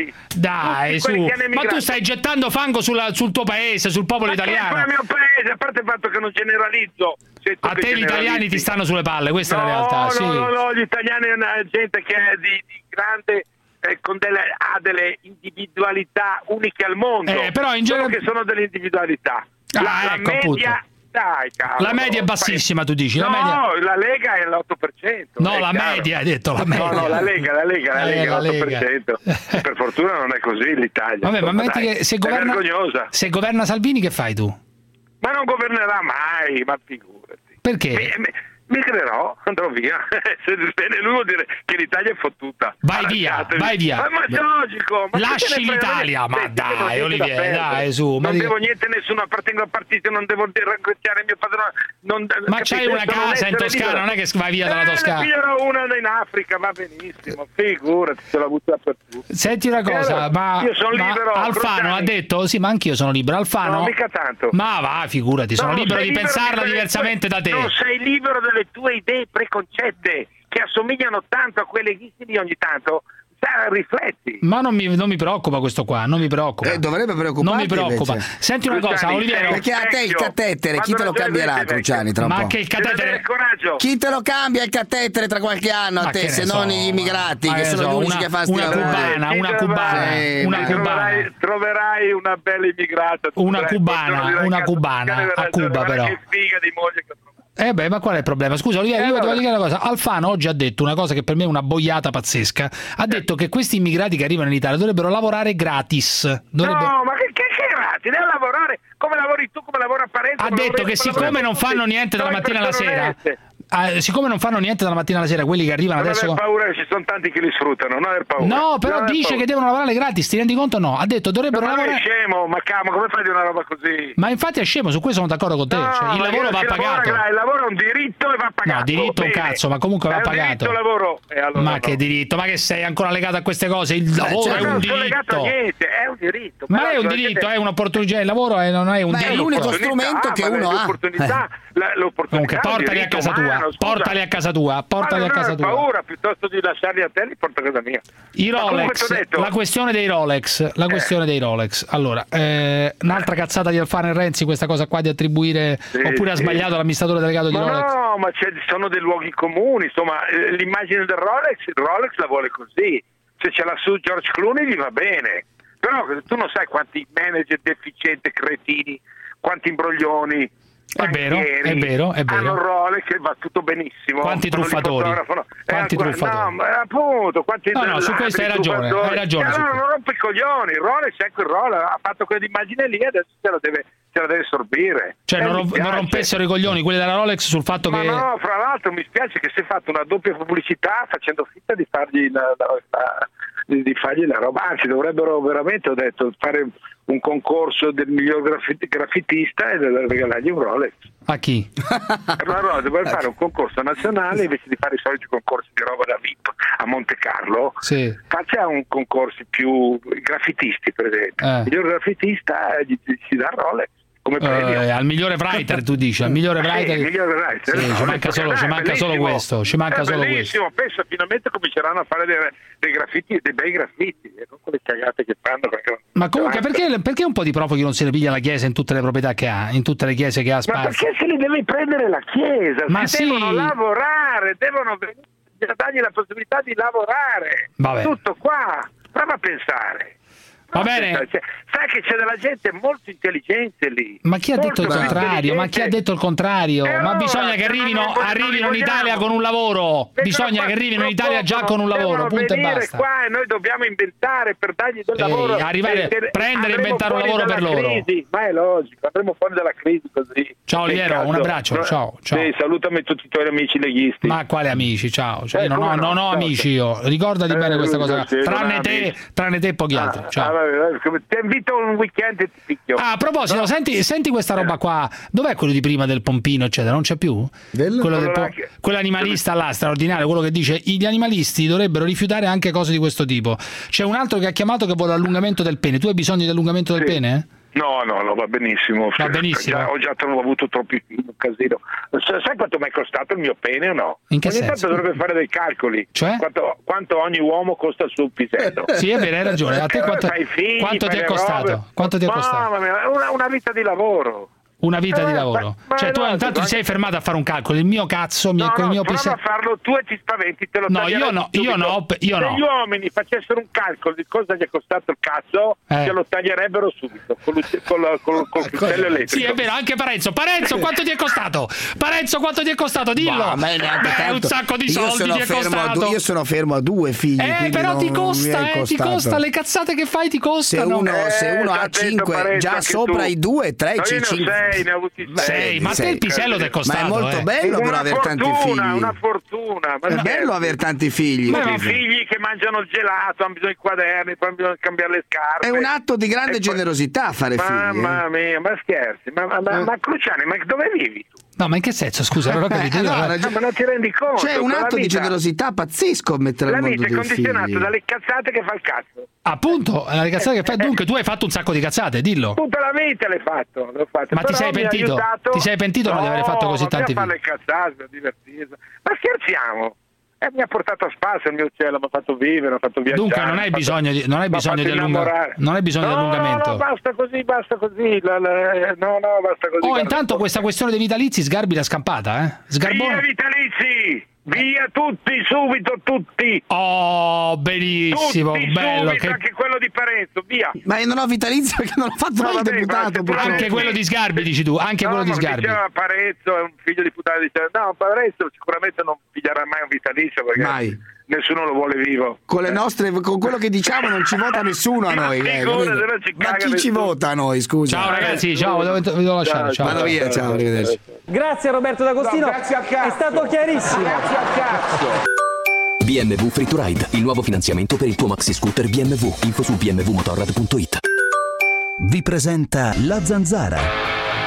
Dai, su. Ma tu stai gettando fango sul tuo paese, sul popolo italiano. Ma il mio paese, a parte il fatto che non generalizzo. A te gli italiani ti stanno sulle palle, questa è la realtà. Sì. No, gli italiani è una gente che è di grande ha delle individualità uniche al mondo. Però in genere che sono delle individualità. La media. Dai, cavolo, la media è bassissima, tu dici? No, la Lega è all'8%. No, la media, hai detto la media. No, la Lega è l'8%. Per fortuna non è così l'Italia. Vabbè, ma metti che se governa Salvini, che fai tu? Ma non governerà mai, ma figurati. Perché? Migrerò, andrò via. Se bene lui vuol dire che l'Italia è fottuta. Vai via. Ma è logico. Lasci l'Italia, ma dai, Olivier, dai, su. Non devo niente, nessuno, appartengo al partito, non devo ringraziare mio padrone. Ma c'hai una casa in Toscana, non è che vai via dalla Toscana. Ne piglierò una in Africa, va benissimo, figurati, ce l'ho avuta per tutti. Senti una cosa, ma io sono libero. Alfano ha detto, sì, ma anch'io sono libero. Alfano. No, mica tanto. Ma va, figurati, sono libero di pensarla diversamente da te. Non sei libero delle tue idee preconcette che assomigliano tanto a quelle di ogni tanto. Rifletti. Ma non mi preoccupa questo qua, non mi preoccupa. Dovrebbe preoccuparti. Non mi preoccupa. Invece. Senti una cosa, Oliviero. Perché a te il catetere, chi te lo cambierà, Cruciani, tra un po'? Ma che il catetere? Chi te lo cambia il catetere tra qualche anno a te, se non gli immigrati, che sono gli unici che fanno una cubana. Troverai una bella immigrata. Una cubana a Cuba, però. Che figa di moglie che ma qual è il problema? Scusa, Oliviero, io devo dire una cosa. Alfano oggi ha detto una cosa che per me è una boiata pazzesca. Ha detto che questi immigrati che arrivano in Italia dovrebbero lavorare gratis. No, ma che gratis? Devono lavorare come lavori tu, come lavora Parenzo. Ha detto che siccome non fanno niente dalla mattina alla sera, siccome non fanno niente dalla mattina alla sera, quelli che arrivano non adesso. Non aver paura, ci sono tanti che li sfruttano, non aver paura. No, però dice che devono lavorare gratis, ti rendi conto? No, ha detto dovrebbero lavorare. Ma è scemo, ma camo, come fai di una roba così? Ma infatti è scemo, su questo sono d'accordo con te. Cioè, il lavoro va pagato. Il lavoro è un diritto e va pagato. No, diritto un cazzo, ma comunque va pagato. Lavoro. Allora ma che diritto? Ma che sei ancora legato a queste cose? Il lavoro è un diritto. Niente, è un diritto. Ma è un diritto, è un'opportunità. Il lavoro non è un diritto. È l'unico strumento che uno ha. L'opportunità. Comunque portali a casa tua. Portali a casa tua. Portali a casa tua. Ho paura, piuttosto di lasciarli a te, li porto a casa mia. I Rolex, la questione dei Rolex. Allora, un'altra cazzata di Alfano e Renzi, questa cosa qua di attribuire, oppure ha sbagliato l'amministratore delegato di Rolex? No, ma sono dei luoghi comuni, insomma, l'immagine del Rolex, il Rolex la vuole così. Se ce l'ha su George Clooney gli va bene. Però tu non sai quanti manager deficienti, cretini, quanti imbroglioni. È vero. Hanno un Rolex che va tutto benissimo. Quanti truffatori? No, appunto, no, su questo hai ragione. Hai ragione. Allora non rompe i coglioni. Il Rolex, ecco il Rolex, ha fatto quell'immagine lì, adesso se ce la deve sorbire. Cioè non rompessero i coglioni quelli della Rolex sul fatto che... no, fra l'altro mi spiace che si è fatto una doppia pubblicità facendo finta di fargli la roba, anzi dovrebbero veramente, ho detto, fare un concorso del miglior graffitista e regalargli un Rolex. A chi? No, dovrebbe fare un concorso nazionale invece di fare i soliti concorsi di roba da VIP a Monte Carlo. Sì. Faccia un concorso più graffitisti, per esempio. Il miglior graffitista si dà il Rolex. Come al migliore writer, tu dici, al migliore writer. Sì, ci manca solo questo. Ci manca solo questo. Penso finalmente cominceranno a fare dei graffiti, dei bei graffiti, non quelle cagate che fanno. Ma comunque perché un po' di profughi non se ne piglia la Chiesa in tutte le proprietà che ha, in tutte le chiese che ha sparse? Ma perché se li deve prendere la Chiesa? Devono lavorare, devono dargli la possibilità di lavorare. Vabbè. Tutto qua. Prova a pensare. Va bene. Sai che c'è della gente molto intelligente lì. Ma chi ha detto il contrario? Ma chi ha detto il contrario? Ma bisogna che arrivino in Italia con un lavoro. Bisogna che arrivino in Italia già con un lavoro. Punto e basta. Qua e noi dobbiamo inventare per dargli del lavoro. Prendere e inventare un lavoro per loro. Crisi. Ma è logico, andremo fuori dalla crisi così. Ciao Oliviero, un abbraccio. Ciao. Sì, salutami tutti i tuoi amici leghisti. Ma quali amici? Ciao. Io non ho amici io. Ricordati bene questa cosa. Tranne te e pochi altri. Ciao. Ti invito un weekend e ti picchio. A proposito, senti questa roba qua. Dov'è quello di prima del pompino, eccetera? Non c'è più? Quell'animalista là, straordinario, quello che dice gli animalisti dovrebbero rifiutare anche cose di questo tipo. C'è un altro che ha chiamato che vuole l'allungamento del pene. Tu hai bisogno di allungamento del pene? No, va benissimo. Va benissimo. Ho già avuto troppi casino. Sai quanto mi è costato il mio pene o no? In che senso? Ogni tanto dovrebbe fare dei calcoli. Cioè? Quanto ogni uomo costa il suo pisello. Sì, è vero, hai ragione. A te quanto ti è costato? Quanto ti è costato? Mamma mia, una vita di lavoro. Una vita di lavoro. Cioè tu intanto ti sei fermato a fare un calcolo. Il mio cazzo, con il mio prova a farlo tu e ti spaventi, te lo taglierei. Io no. Se gli uomini facessero un calcolo di cosa gli è costato il cazzo, te lo taglierebbero subito col coltello elettrico. Sì, è vero, anche Parenzo, quanto ti è costato? Quanto ti è costato? Dillo. Un sacco di soldi ti è costato. Io sono fermo a 2 figli. Però ti costa, le cazzate che fai ti costano. Se uno ha 5, già sopra i 2, 3, 5. Ne ho avuti 6. Ma te il pisello ti è costato. Ma è molto bello però aver tanti figli. Una fortuna. È bello aver tanti figli. Ma i figli che mangiano il gelato, hanno bisogno di quaderni, poi bisogna cambiare le scarpe. È un atto di grande generosità fare figli. Mamma mia, ma scherzi. Ma Cruciani, ma dove vivi tu? No, ma in che senso? Scusa, non ho capito. Ma non ti rendi conto? C'è un atto di generosità pazzesco mettere al mondo dei figli. La vita è condizionato dalle cazzate che fa il cazzo. Appunto, le cazzate che fai. Dunque, tu hai fatto un sacco di cazzate, dillo. Tutta la vita l'ho fatto. Ma ti sei pentito? Ti sei pentito di aver fatto così tanti figli? No, non fare le cazzate, per divertirsi. Ma scherziamo. Mi ha portato a spasso il mio uccello, mi ha fatto vivere, mi ha fatto viaggiare. Dunque non hai bisogno di allungamento. No, basta così. No, basta così. Intanto questa questione dei vitalizi Sgarbi l'ha scampata, Via vitalizi! Via tutti, subito tutti! Oh, benissimo, tutti, bello. Subito, anche quello di Parenzo, via! Ma io non ho vitalizio perché non ho fatto mai il deputato. Anche quello di Sgarbi, dici tu, quello di Sgarbi. Diceva Parenzo è un figlio di puttana, no, Parenzo sicuramente non piglierà mai un vitalizio perché nessuno lo vuole vivo. Con quello che diciamo non ci vota nessuno a noi. Ma chi ci vota a noi, scusa? Ciao ragazzi, ciao, vi devo lasciare. Ciao. Vado via, ciao, arrivederci. Grazie a Roberto D'Agostino, è stato chiarissimo. Grazie al cazzo. BMW Free to Ride, il nuovo finanziamento per il tuo maxi scooter BMW. Info su bmwmotorrad.it. Vi presenta La Zanzara.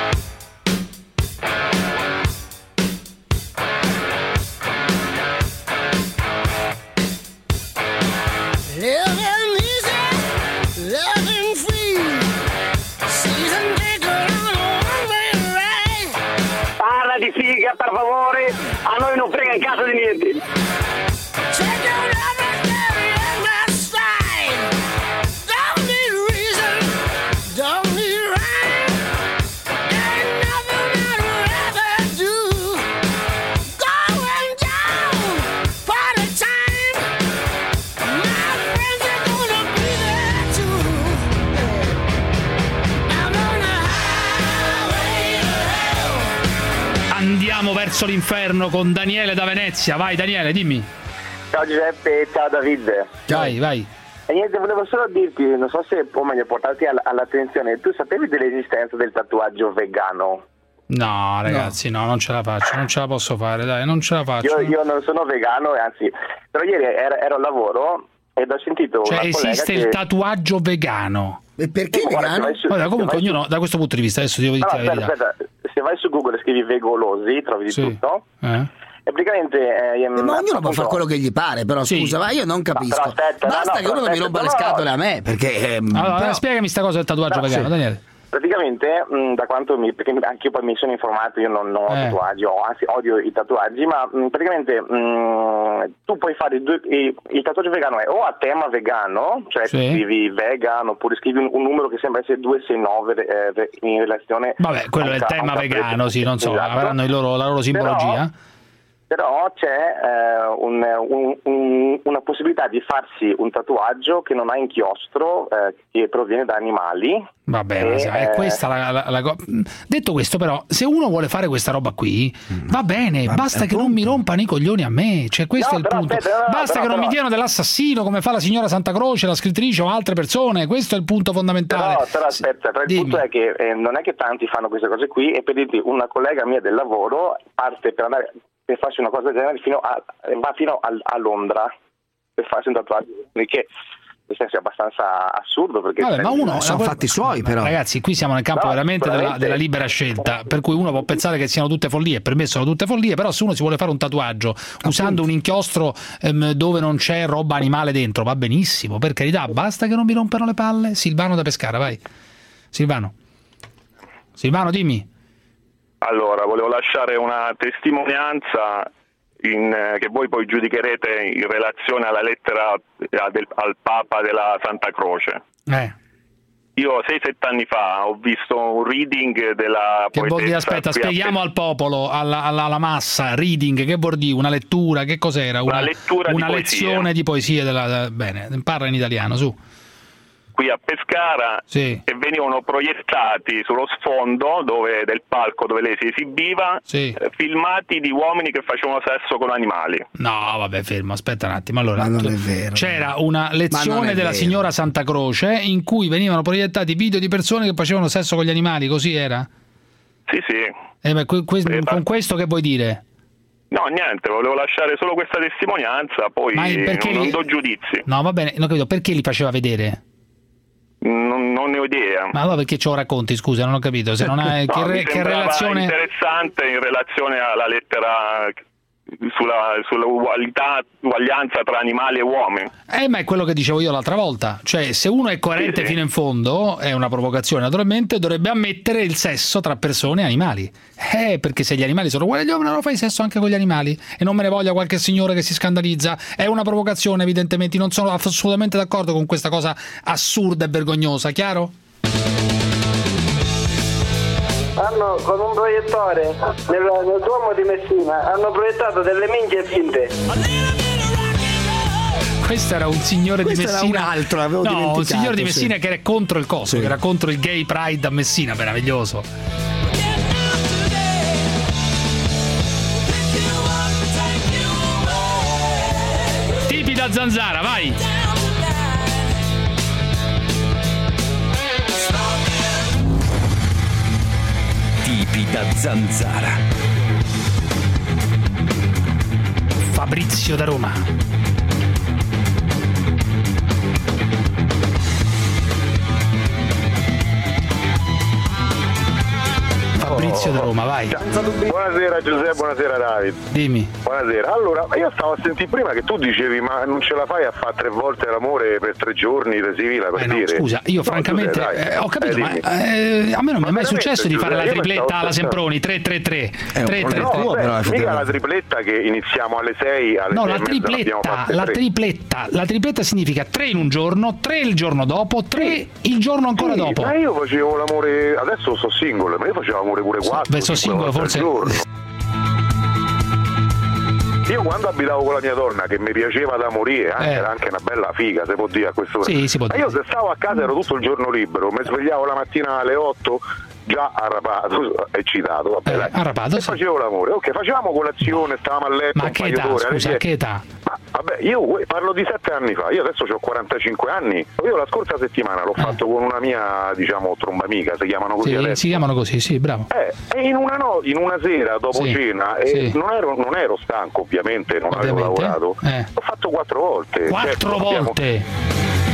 Parla di figa, per favore, a noi non frega in casa di niente. Andiamo verso l'inferno con Daniele da Venezia. Vai Daniele, dimmi. Ciao Giuseppe, ciao Davide. Vai. E niente, volevo solo dirti, non so se può meglio portarti all'attenzione, tu sapevi dell'esistenza del tatuaggio vegano? No, ragazzi, no, non ce la faccio, non ce la posso fare, dai, non ce la faccio. Io non sono vegano, anzi, però ieri ero al lavoro ed ho sentito cioè, una collega esiste il tatuaggio vegano. E perché vegano? Comunque ognuno da questo punto di vista, adesso devo dire la verità. Aspetta, se vai su Google e scrivi vegolosi, trovi di tutto. E praticamente ma ognuno può fare quello che gli pare, però scusa, ma io non capisco. Basta che uno non mi rompa le scatole a me, perché allora, spiegami sta cosa del tatuaggio vegano, Daniele. Praticamente, da quanto perché anche io poi mi sono informato, io non ho tatuaggi, anzi odio i tatuaggi, ma praticamente tu puoi fare il tatuaggio vegano è o a tema vegano, cioè scrivi vegan, oppure scrivi un numero che sembra essere 269 in relazione. Vabbè, quello è il tema vegano, sì, non so, avranno la loro simbologia. Però c'è una possibilità di farsi un tatuaggio che non ha inchiostro, che proviene da animali. Va bene, è questa la cosa. Detto questo, però, se uno vuole fare questa roba qui, va bene, basta che non mi rompano i coglioni a me, cioè questo è il punto. Basta che non mi diano dell'assassino come fa la signora Santa Croce, la scrittrice o altre persone, questo è il punto fondamentale. Però aspetta, il punto è che non è che tanti fanno queste cose qui, e per dirti, una collega mia del lavoro parte per farsi una cosa del genere va fino a Londra per farsi un tatuaggio, che nel senso è abbastanza assurdo, perché ma uno sono fatti suoi, però ragazzi, qui siamo nel campo veramente della libera scelta, per cui uno può pensare che siano tutte follie, per me sono tutte follie, però se uno si vuole fare un tatuaggio usando un inchiostro dove non c'è roba animale dentro, va benissimo, per carità, basta che non mi rompano le palle. Silvano da Pescara, vai. Silvano, dimmi. Allora, volevo lasciare una testimonianza che voi poi giudicherete in relazione alla lettera al Papa della Santa Croce. Io 6-7 anni fa ho visto un reading della Che vuol dire, aspetta, spieghiamo al popolo, alla massa, reading, che vuol dire? Una lettura, che cos'era? Una lezione di poesia bene, parla in italiano, su. Qui a Pescara, e venivano proiettati sullo sfondo del palco dove lei si esibiva filmati di uomini che facevano sesso con animali. No, vabbè, fermo, aspetta un attimo. Allora, ma non è vero. C'era una lezione della signora Santa Croce in cui venivano proiettati video di persone che facevano sesso con gli animali, così era? Sì. Con questo che vuoi dire? No, niente, volevo lasciare solo questa testimonianza, poi non do giudizi. No, va bene, non capito, perché li faceva vedere? Non ne ho idea. Ma allora perché ce lo racconti, scusa, non ho capito. Se non hai che relazione interessante in relazione alla lettera sulla uguaglianza tra animali e uomini. Ma è quello che dicevo io l'altra volta, cioè se uno è coerente fino in fondo, è una provocazione naturalmente, dovrebbe ammettere il sesso tra persone e animali, perché se gli animali sono uguali agli uomini, allora fai sesso anche con gli animali, e non me ne voglia qualche signore che si scandalizza, è una provocazione evidentemente, non sono assolutamente d'accordo con questa cosa assurda e vergognosa, chiaro? Hanno con un proiettore nel Duomo di Messina hanno proiettato delle minchie finte. Questo era un signore di Messina. Era un altro, avevo dimenticato. Un signore di Messina che era contro il coso, che era contro il gay pride a Messina, meraviglioso. Tipi da Zanzara, vai. Tipi da Zanzara. Fabrizio da Roma. Fabrizio da Roma, vai. Buonasera Giuseppe, buonasera David. Dimmi. Buonasera. Allora, io stavo a sentire prima che tu dicevi ma non ce la fai a fare 3 volte l'amore per 3 giorni di civile, per dire. Scusa, io francamente ho capito, ma a me non mi è mai successo di fare la tripletta alla Semproni, 3-3-3. Mica la tripletta che iniziamo alle 6, alle 6 la tripletta significa 3 in un giorno, 3 il giorno dopo, 3 il giorno ancora dopo. Ma io facevo l'amore, adesso sto single, ma io facevo l'amore pure 4. Verso singolo forse. Io quando abitavo con la mia donna, che mi piaceva da morire, era anche una bella figa, si può dire a questo punto. Sì, si può dire. Ma io se stavo a casa ero tutto il giorno libero, mi svegliavo la mattina alle 8, già arrapato, eccitato, vabbè, arrapato, e facevo l'amore, ok, facevamo colazione, stavamo a letto. Ma che età, scusa, che età? Vabbè, io parlo di 7 anni fa, io adesso ho 45 anni, io la scorsa settimana l'ho fatto con una mia, diciamo, trombamica, si chiamano così adesso. Si chiamano così, sì, bravo. E in una sera dopo cena, non ero stanco ovviamente, non avevo lavorato, l'ho fatto 4 volte. 4 volte?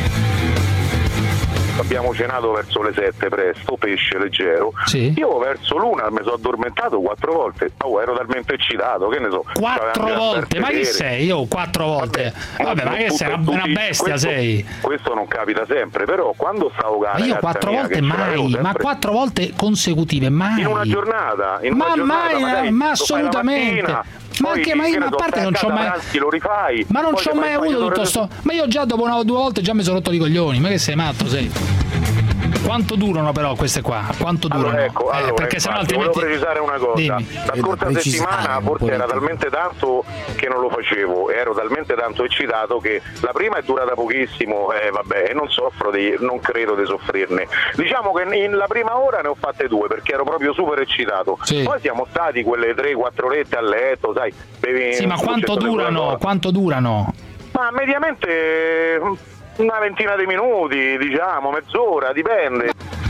Abbiamo cenato verso le 7 presto, pesce leggero. Io verso l'1 mi sono addormentato 4 volte. Ero talmente eccitato, che ne so. 4 volte? Ma chi sei? Io 4 volte. Vabbè, ma che sei una bestia, sei? Questo non capita sempre, però quando stavo con io 4 volte mai, ma 4 volte consecutive mai. In una giornata, ma assolutamente. Ma anche ma a parte non c'ho mai lo rifai, ma non c'ho mai avuto tutto sto. Ma io già dopo 2 volte già mi sono rotto i coglioni. Ma che sei matto, sei? Quanto durano però queste qua? Quanto durano? Allora, perché sennò altrimenti volevo precisare una cosa. Dimmi. La scorsa settimana forse era talmente tanto che non lo facevo, ero talmente tanto eccitato che la prima è durata pochissimo, vabbè, e non credo di soffrirne. Diciamo che la prima ora ne ho fatte 2 perché ero proprio super eccitato. Poi siamo stati quelle 3-4 orette a letto, sai, sì, ma quanto durano? Quanto durano? Ma mediamente una ventina di minuti, diciamo, mezz'ora, dipende.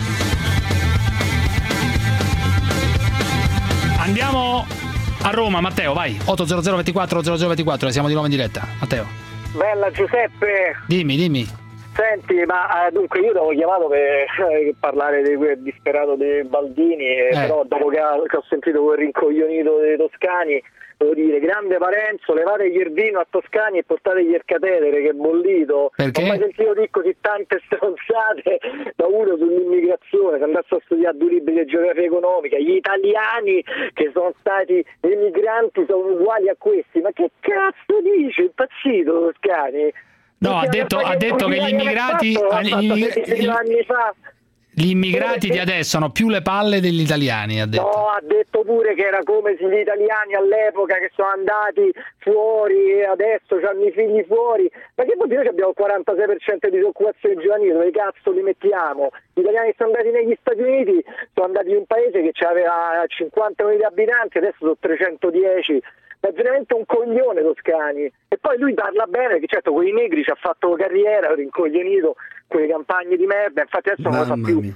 Andiamo a Roma, Matteo, vai. 800 24 0024, siamo di nuovo in diretta. Matteo. Bella Giuseppe. Dimmi. Senti, ma dunque io ti avevo chiamato per parlare di quel disperato dei Baldini, però dopo che ho sentito quel rincoglionito dei toscani, devo dire, grande Parenzo, levategli il vino a Toscani e portategli il catetere che è bollito. Perché? Non ho mai sentito dire così tante stronzate da uno sull'immigrazione, se andasse a studiare 2 libri di geografia economica. Gli italiani che sono stati emigranti sono uguali a questi, ma che cazzo dice? Impazzito Toscani? No, ha detto che gli immigrati gli immigrati di adesso hanno più le palle degli italiani, ha detto. No, ha detto pure che era come se gli italiani all'epoca che sono andati fuori e adesso hanno i figli fuori. Ma che vuol dire che abbiamo il 46% di disoccupazione giovanile? Dove cazzo li mettiamo? Gli italiani che sono andati negli Stati Uniti sono andati in un paese che aveva 50 milioni di abitanti, adesso sono 310. È veramente un coglione Toscani. E poi lui parla bene, che certo con i negri ci ha fatto carriera, rincoglionito, quelle campagne di merda, infatti adesso non lo fa più.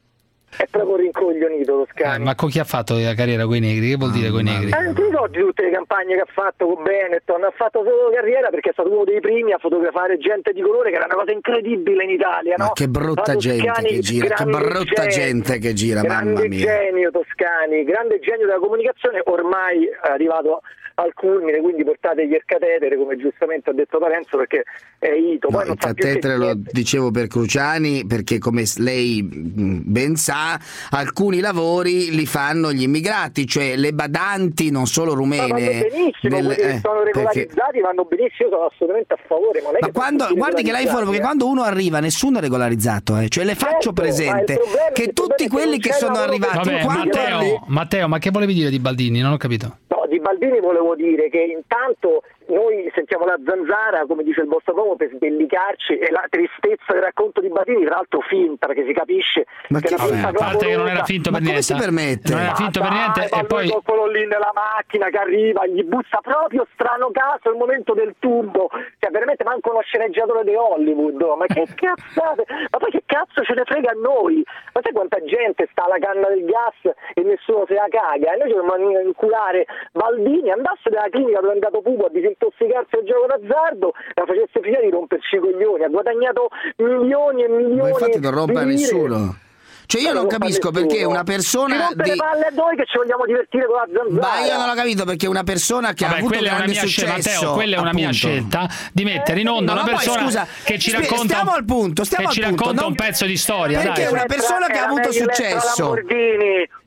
È proprio rincoglionito Toscani. Ma con chi ha fatto la carriera con i negri? Che vuol dire con i negri? Non ti ricordi tutte le campagne che ha fatto con Benetton? Ha fatto solo carriera perché è stato uno dei primi a fotografare gente di colore, che era una cosa incredibile in Italia, no? Ma che brutta gente che gira, gente che gira, mamma mia. Grande genio Toscani, grande genio della comunicazione, ormai è arrivato al culmine, quindi portategli il catetere, come giustamente ha detto Parenzo, perché è ito. No, il catetere lo dicevo per Cruciani, perché come lei ben sa, alcuni lavori li fanno gli immigrati, cioè le badanti, non solo rumene. Ma vanno benissimo, sono regolarizzati, vanno benissimo, io sono assolutamente a favore. Ma guardi che lei perché quando uno arriva nessuno è regolarizzato, cioè le faccio presente che tutti quelli che sono arrivati. Vabbè, Matteo, ma che volevi dire di Baldini? Non ho capito. No, di Baldini volevo dire che intanto noi sentiamo la zanzara, come dice il vostro uomo, per sbellicarci, e la tristezza del racconto di Baldini, tra l'altro finta, perché si capisce che a parte che non era finto per niente. Come si permette? Non era finto per niente, e poi quello lì nella macchina che arriva, gli butta proprio strano caso il momento del tubo, cioè veramente manco uno sceneggiatore di Hollywood. Ma che cazzate, ma poi che cazzo ce ne frega a noi? Ma sai quanta gente sta alla canna del gas e nessuno se la caga, e noi dobbiamo inculare Baldini, andasse dalla clinica dove è andato Pupo a disintossicarsi al gioco d'azzardo e la facesse finire di romperci i coglioni. Ha guadagnato milioni e milioni. Ma infatti non rompe a nessuno. Cioè io non capisco perché una persona le palle a noi che ci vogliamo divertire con la zanzara. Ma io non ho capito perché una persona che ha avuto grande successo, Matteo, quella è una mia scelta di mettere in onda una persona che ci racconta un pezzo di storia. Perché dai. una persona che ha avuto successo.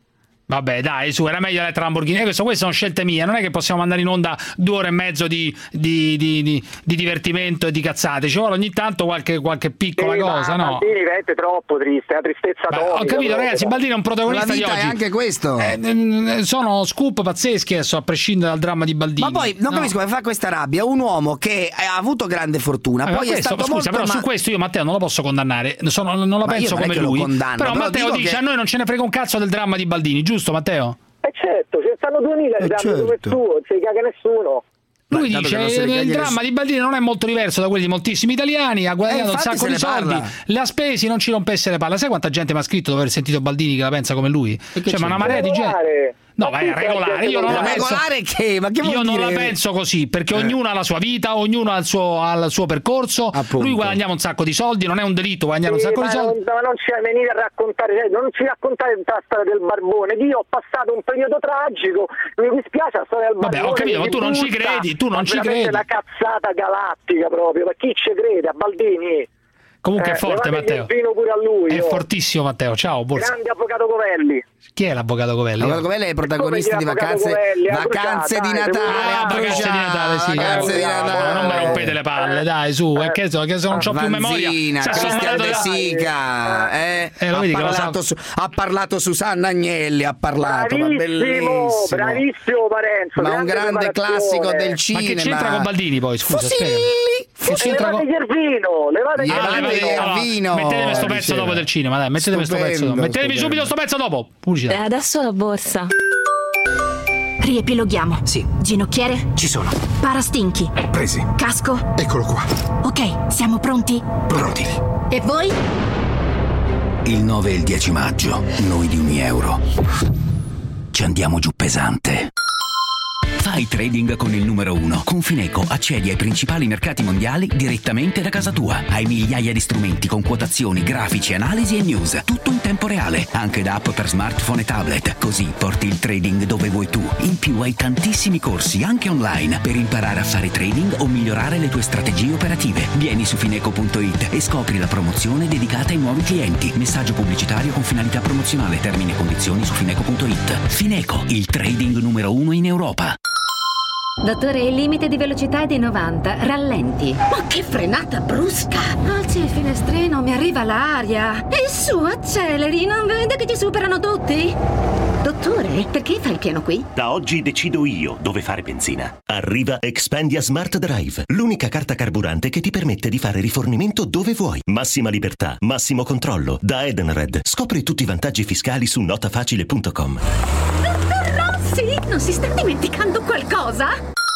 Vabbè, dai, su, era meglio la Lamborghini. Queste sono scelte mie, non è che possiamo mandare in onda 2 ore e mezzo di divertimento e di cazzate. Ci vuole ogni tanto qualche piccola cosa, no? Baldini veramente troppo triste, la tristezza atomica. Ho capito, ragazzi, Baldini è un protagonista di oggi. È anche questo. Sono scoop pazzeschi adesso, a prescindere dal dramma di Baldini. Ma poi non capisco come fa questa rabbia un uomo che ha avuto grande fortuna, poi è stato molto però su questo io Matteo non lo posso condannare, non la penso come lui. Però Matteo dice a noi non ce ne frega un cazzo del dramma di Baldini, giusto Matteo? Certo, ce ne stanno 2000 il dramma come tu, non si caga nessuno. Lui dice il dramma di Baldini non è molto diverso da quelli di moltissimi italiani, ha guadagnato un sacco di soldi, le ha spesi, non ci rompesse le palle. Sai quanta gente mi ha scritto dopo aver sentito Baldini che la pensa come lui? Cioè, ma una marea di gente. No, ma è regolare, io non la penso. Io non la penso così, perché ognuno ha la sua vita, ognuno ha il suo percorso. Appunto. Lui guadagnava un sacco di soldi, non è un delitto guadagnare un sacco di soldi. Ma non ci venire a raccontare, non ci raccontare la storia del barbone. Io ho passato un periodo tragico, mi dispiace la storia del barbone. Vabbè, ho capito, ma tu non ci credi, tu non ci credi. È una cazzata galattica proprio, ma chi ci crede a Baldini? Comunque è forte Matteo. Pure a lui, è fortissimo Matteo, ciao, Borsa. Grande avvocato Covelli. Chi è l'avvocato Covelli? L'avvocato Covelli è il protagonista di Vacanze di Natale. Vacanze di Natale, sì. Vacanze di Natale. Non mi rompete le palle, dai, su. È che se non c'ho più memoria. Cristian De Sica. Ha parlato Susanna Agnelli, ha parlato. Bravissimo Parenzo. Ma un grande classico del cinema. Ma che c'entra con Baldini poi, scusa? Levate il vino. Mettetemi sto pezzo dopo del cinema, dai, mettetemi sto pezzo dopo. Mettetemi subito sto pezzo dopo. E adesso la borsa. Riepiloghiamo. Sì. Ginocchiere? Ci sono. Parastinchi? Presi. Casco? Eccolo qua. Ok, siamo pronti? Pronti. E voi? Il 9 e il 10 maggio, noi di €1 ci andiamo giù pesante. Fai trading con il numero 1. Con Fineco accedi ai principali mercati mondiali direttamente da casa tua. Hai migliaia di strumenti con quotazioni, grafici, analisi e news. Tutto in tempo reale, anche da app per smartphone e tablet. Così porti il trading dove vuoi tu. In più hai tantissimi corsi, anche online, per imparare a fare trading o migliorare le tue strategie operative. Vieni su fineco.it e scopri la promozione dedicata ai nuovi clienti. Messaggio pubblicitario con finalità promozionale. Termini e condizioni su fineco.it. Fineco, il trading numero 1 in Europa. Dottore, il limite di velocità è di 90. Rallenti. Ma che frenata brusca! Alzi il finestrino, mi arriva l'aria. E su, acceleri, non vede che ci superano tutti? Dottore, perché fa il pieno qui? Da oggi decido io dove fare benzina. Arriva Expandia Smart Drive, l'unica carta carburante che ti permette di fare rifornimento dove vuoi. Massima libertà, massimo controllo. Da Edenred. Scopri tutti i vantaggi fiscali su notafacile.com. Sì, non si sta dimenticando qualcosa?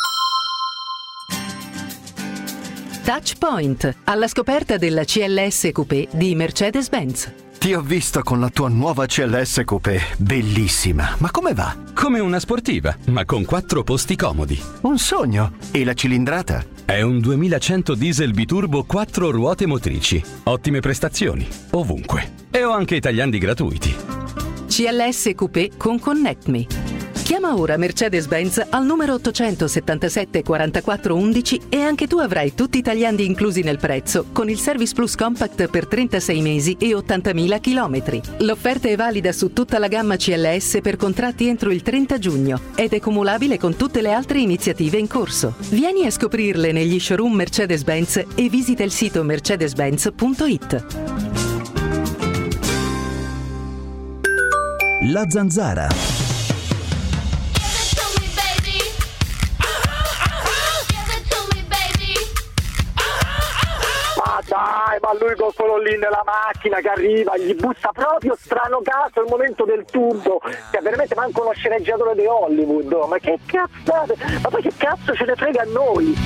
Touchpoint, alla scoperta della CLS Coupé di Mercedes-Benz. Ti ho visto con la tua nuova CLS Coupé, bellissima. Ma come va? Come una sportiva, ma con 4 posti comodi. Un sogno. E la cilindrata? È un 2100 diesel biturbo 4 ruote motrici. Ottime prestazioni, ovunque. E ho anche i tagliandi gratuiti. CLS Coupé con Connect Me. Chiama ora Mercedes-Benz al numero 877 44 11 e anche tu avrai tutti i tagliandi inclusi nel prezzo con il Service Plus Compact per 36 mesi e 80.000 chilometri. L'offerta è valida su tutta la gamma CLS per contratti entro il 30 giugno ed è cumulabile con tutte le altre iniziative in corso. Vieni a scoprirle negli showroom Mercedes-Benz e visita il sito mercedes-benz.it. La Zanzara. Dai, ma lui con quello lì nella macchina che arriva, gli bussa proprio strano caso il momento del turbo, cioè veramente manco uno sceneggiatore di Hollywood, ma che cazzate, ma poi che cazzo ce ne frega a noi?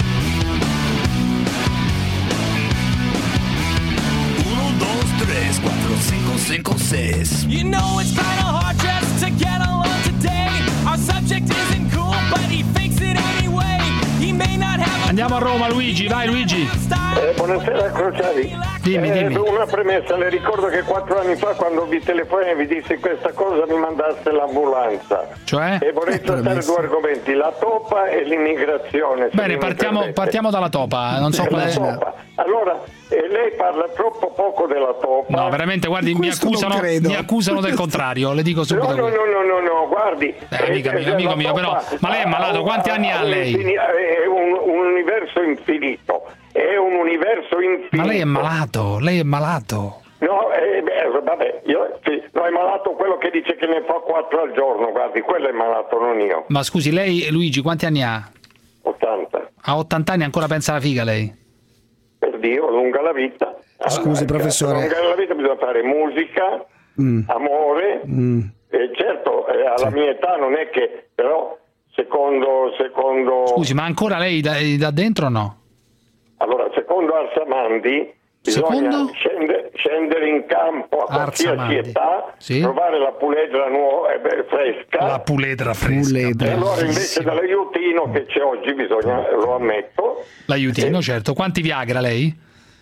1, 2, 3, 4, 5, 5, 6. You know it's kind of hard just to get along today. Our subject isn't cool, but he fakes it anyway. He may not have Andiamo a Roma, Luigi, vai Luigi. Buonasera Crociati. Dimmi. Una premessa, le ricordo che 4 anni fa quando vi telefonai e vi dissi questa cosa mi mandaste l'ambulanza. Cioè? E vorrei trattare 2 argomenti, la topa e l'immigrazione. Bene, partiamo dalla topa. Non so qual è. Allora, lei parla troppo poco della topa. No, veramente, guardi, mi accusano del contrario, le dico subito. No, guardi. Amico mio, però, ma lei è malato, quanti anni ha lei? È un universo infinito. Ma lei è malato. No, vabbè, è malato quello che dice che ne fa 4 al giorno, guardi, quello è malato, non io. Ma scusi, lei, Luigi, quanti anni ha? 80. A 80 anni ancora pensa alla figa lei? Per Dio, lunga la vita. Scusi, professore. Lunga la vita bisogna fare musica, amore, e certo, alla mia età non è che, però, secondo... Scusi, ma ancora lei da dentro o no? Allora, secondo Arsamandi bisogna scendere in campo a qualsiasi età, trovare la puledra nuova e fresca. La puledra fresca. E allora invece dall'aiutino che c'è oggi bisogna, lo ammetto. L'aiutino, certo. Quanti Viagra lei?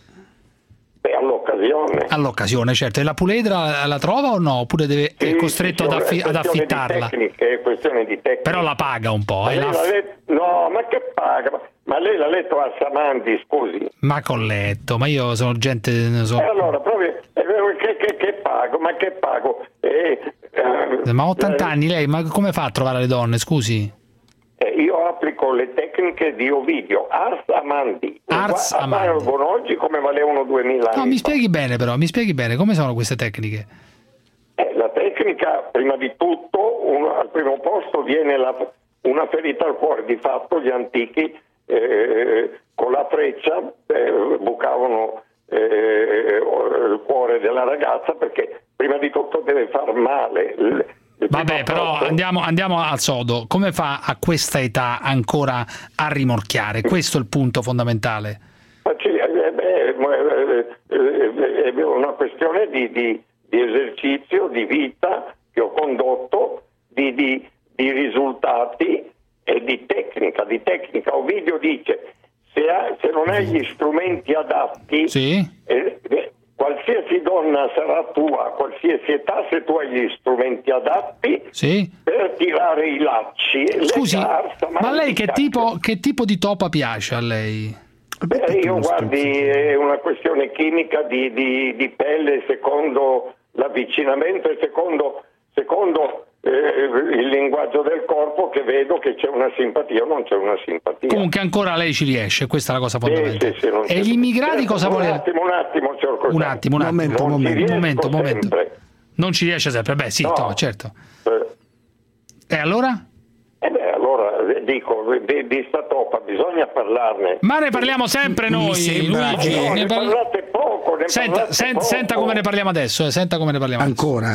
All'occasione, certo. E la puledra la trova o no? Oppure è costretto ad affittarla? È questione di tecnica. Però la paga un po'. No, ma che paga? Ma lei l'ha letto a Samandi, scusi? Ma con letto, ma io sono gente... allora, proprio, che pago? Ma che pago? Ma 80 anni lei, ma come fa a trovare le donne, scusi? Io applico le tecniche di Ovidio, Ars Amandi. Valgono oggi come valevano 2000 anni. No, mi spieghi bene però, come sono queste tecniche? La tecnica, prima di tutto, al primo posto viene una ferita al cuore. Di fatto gli antichi con la freccia bucavano il cuore della ragazza, perché prima di tutto deve far male. Vabbè, però andiamo al sodo. Come fa a questa età ancora a rimorchiare? Questo è il punto fondamentale. È una questione di esercizio, di vita che ho condotto, di risultati e di tecnica. Ovidio dice: se non hai gli strumenti adatti, qualsiasi donna sarà tua, a qualsiasi età, se tu hai gli strumenti adatti per tirare i lacci. Scusi, ma lei che tipo di topa piace a lei? Io guardi, è una questione chimica di pelle, secondo l'avvicinamento e secondo il linguaggio del corpo, che vedo che c'è una simpatia o non c'è una simpatia. Comunque ancora lei ci riesce, questa è la cosa fondamentale. E gli immigrati cosa vuole? Un attimo, signor Crociati. Un momento. Non ci riesce sempre, certo. E allora? Allora dico, di sta topa bisogna parlarne. Ma ne parliamo sempre noi, Luigi. Ne parlate poco. Senta come ne parliamo adesso. Senta come ne parliamo ancora.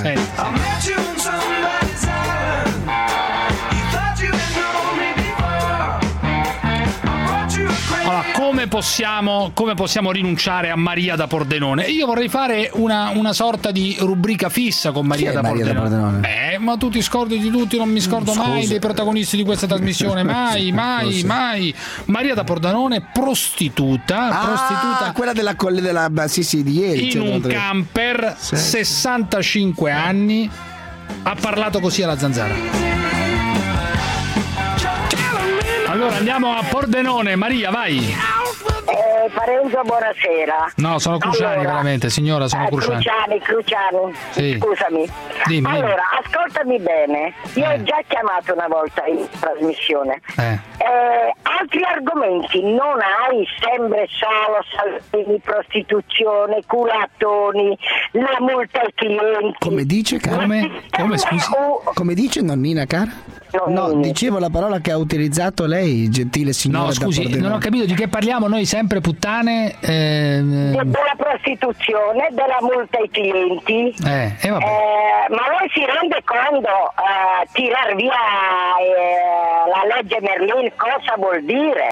Allora, come possiamo rinunciare a Maria da Pordenone? Io vorrei fare una sorta di rubrica fissa con Maria da Pordenone. Ma tu ti scordi di tutti, non mi scordo mai dei protagonisti di questa trasmissione, mai. Maria da Pordenone, prostituta. Quella della di ieri. In un camper, 65 anni, ha parlato così alla Zanzara. Allora andiamo a Pordenone, Maria, vai. Parenzo, buonasera. No, sono Cruciani, veramente, signora, sono Cruciani. Cruciani. Sì. Scusami. Dimmi. Allora, ascoltami bene. Io ho già chiamato una volta in trasmissione. Altri argomenti non hai? Sempre solo salvini, prostituzione, culattoni, la multa ai clienti. Come dice, cara? Come scusi? Come dice, nonnina cara? No, dicevo la parola che ha utilizzato lei, gentile signora. No, scusi, non ho capito di che parliamo noi, sempre puttane. Della prostituzione, della multa ai clienti. Ma lei si rende conto tirar via la legge Merlin cosa vuol dire?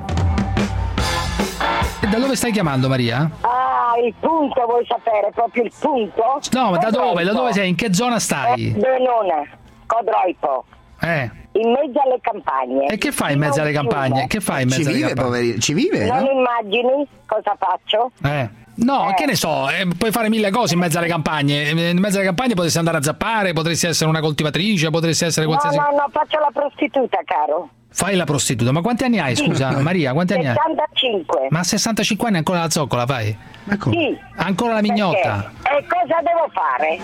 Da dove stai chiamando, Maria? Il punto, vuoi sapere proprio il punto? No, ma da dove? Da dove sei? In che zona stai? Benone, Codroipo. in mezzo alle campagne. E che fai in mezzo alle campagne? Che fai in mezzo alle campagne? Poverino, ci vive, non no? immagini cosa faccio? No, che ne so, puoi fare mille cose in mezzo alle campagne. In mezzo alle campagne potresti andare a zappare, potresti essere una coltivatrice, potresti essere qualsiasi... No, faccio la prostituta, caro. Fai la prostituta, ma quanti anni hai, scusa, Maria? Quanti anni hai? 65. Ma a 65 anni ancora la zoccola fai? Sì. Ancora la mignotta? E cosa devo fare?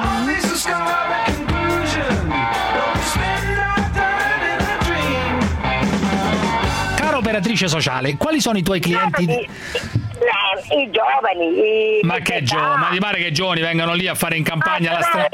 Cara operatrice sociale, quali sono i tuoi clienti? I giovani. Ma che giovani? Ma ti pare che i giovani vengano lì a fare in campagna alla strada?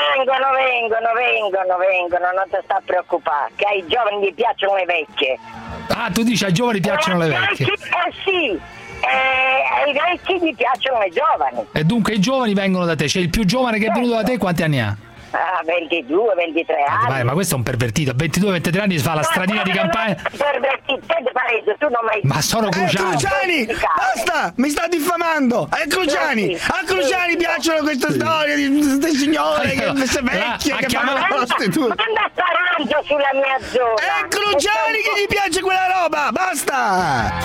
Vengono, non ti sta a preoccupare, che ai giovani gli piacciono le vecchie. Ah, tu dici ai giovani piacciono le vecchie? Sì, ai vecchi gli piacciono le giovani. E dunque i giovani vengono da te, cioè il più giovane che è venuto da te quanti anni ha? 22, 23 anni. Vai, ma questo è un pervertito, a 22, 23 anni si fa la stradina di campagna. Pervertito, tu non mai... Ma sono Cruciani. Cruciani, basta, mi sta diffamando. Cruciani, a Cruciani piacciono queste storie di queste signore queste vecchie che fanno la prostituta. Manda sparanzo sulla mia zona. È Cruciani che gli piace quella roba, basta.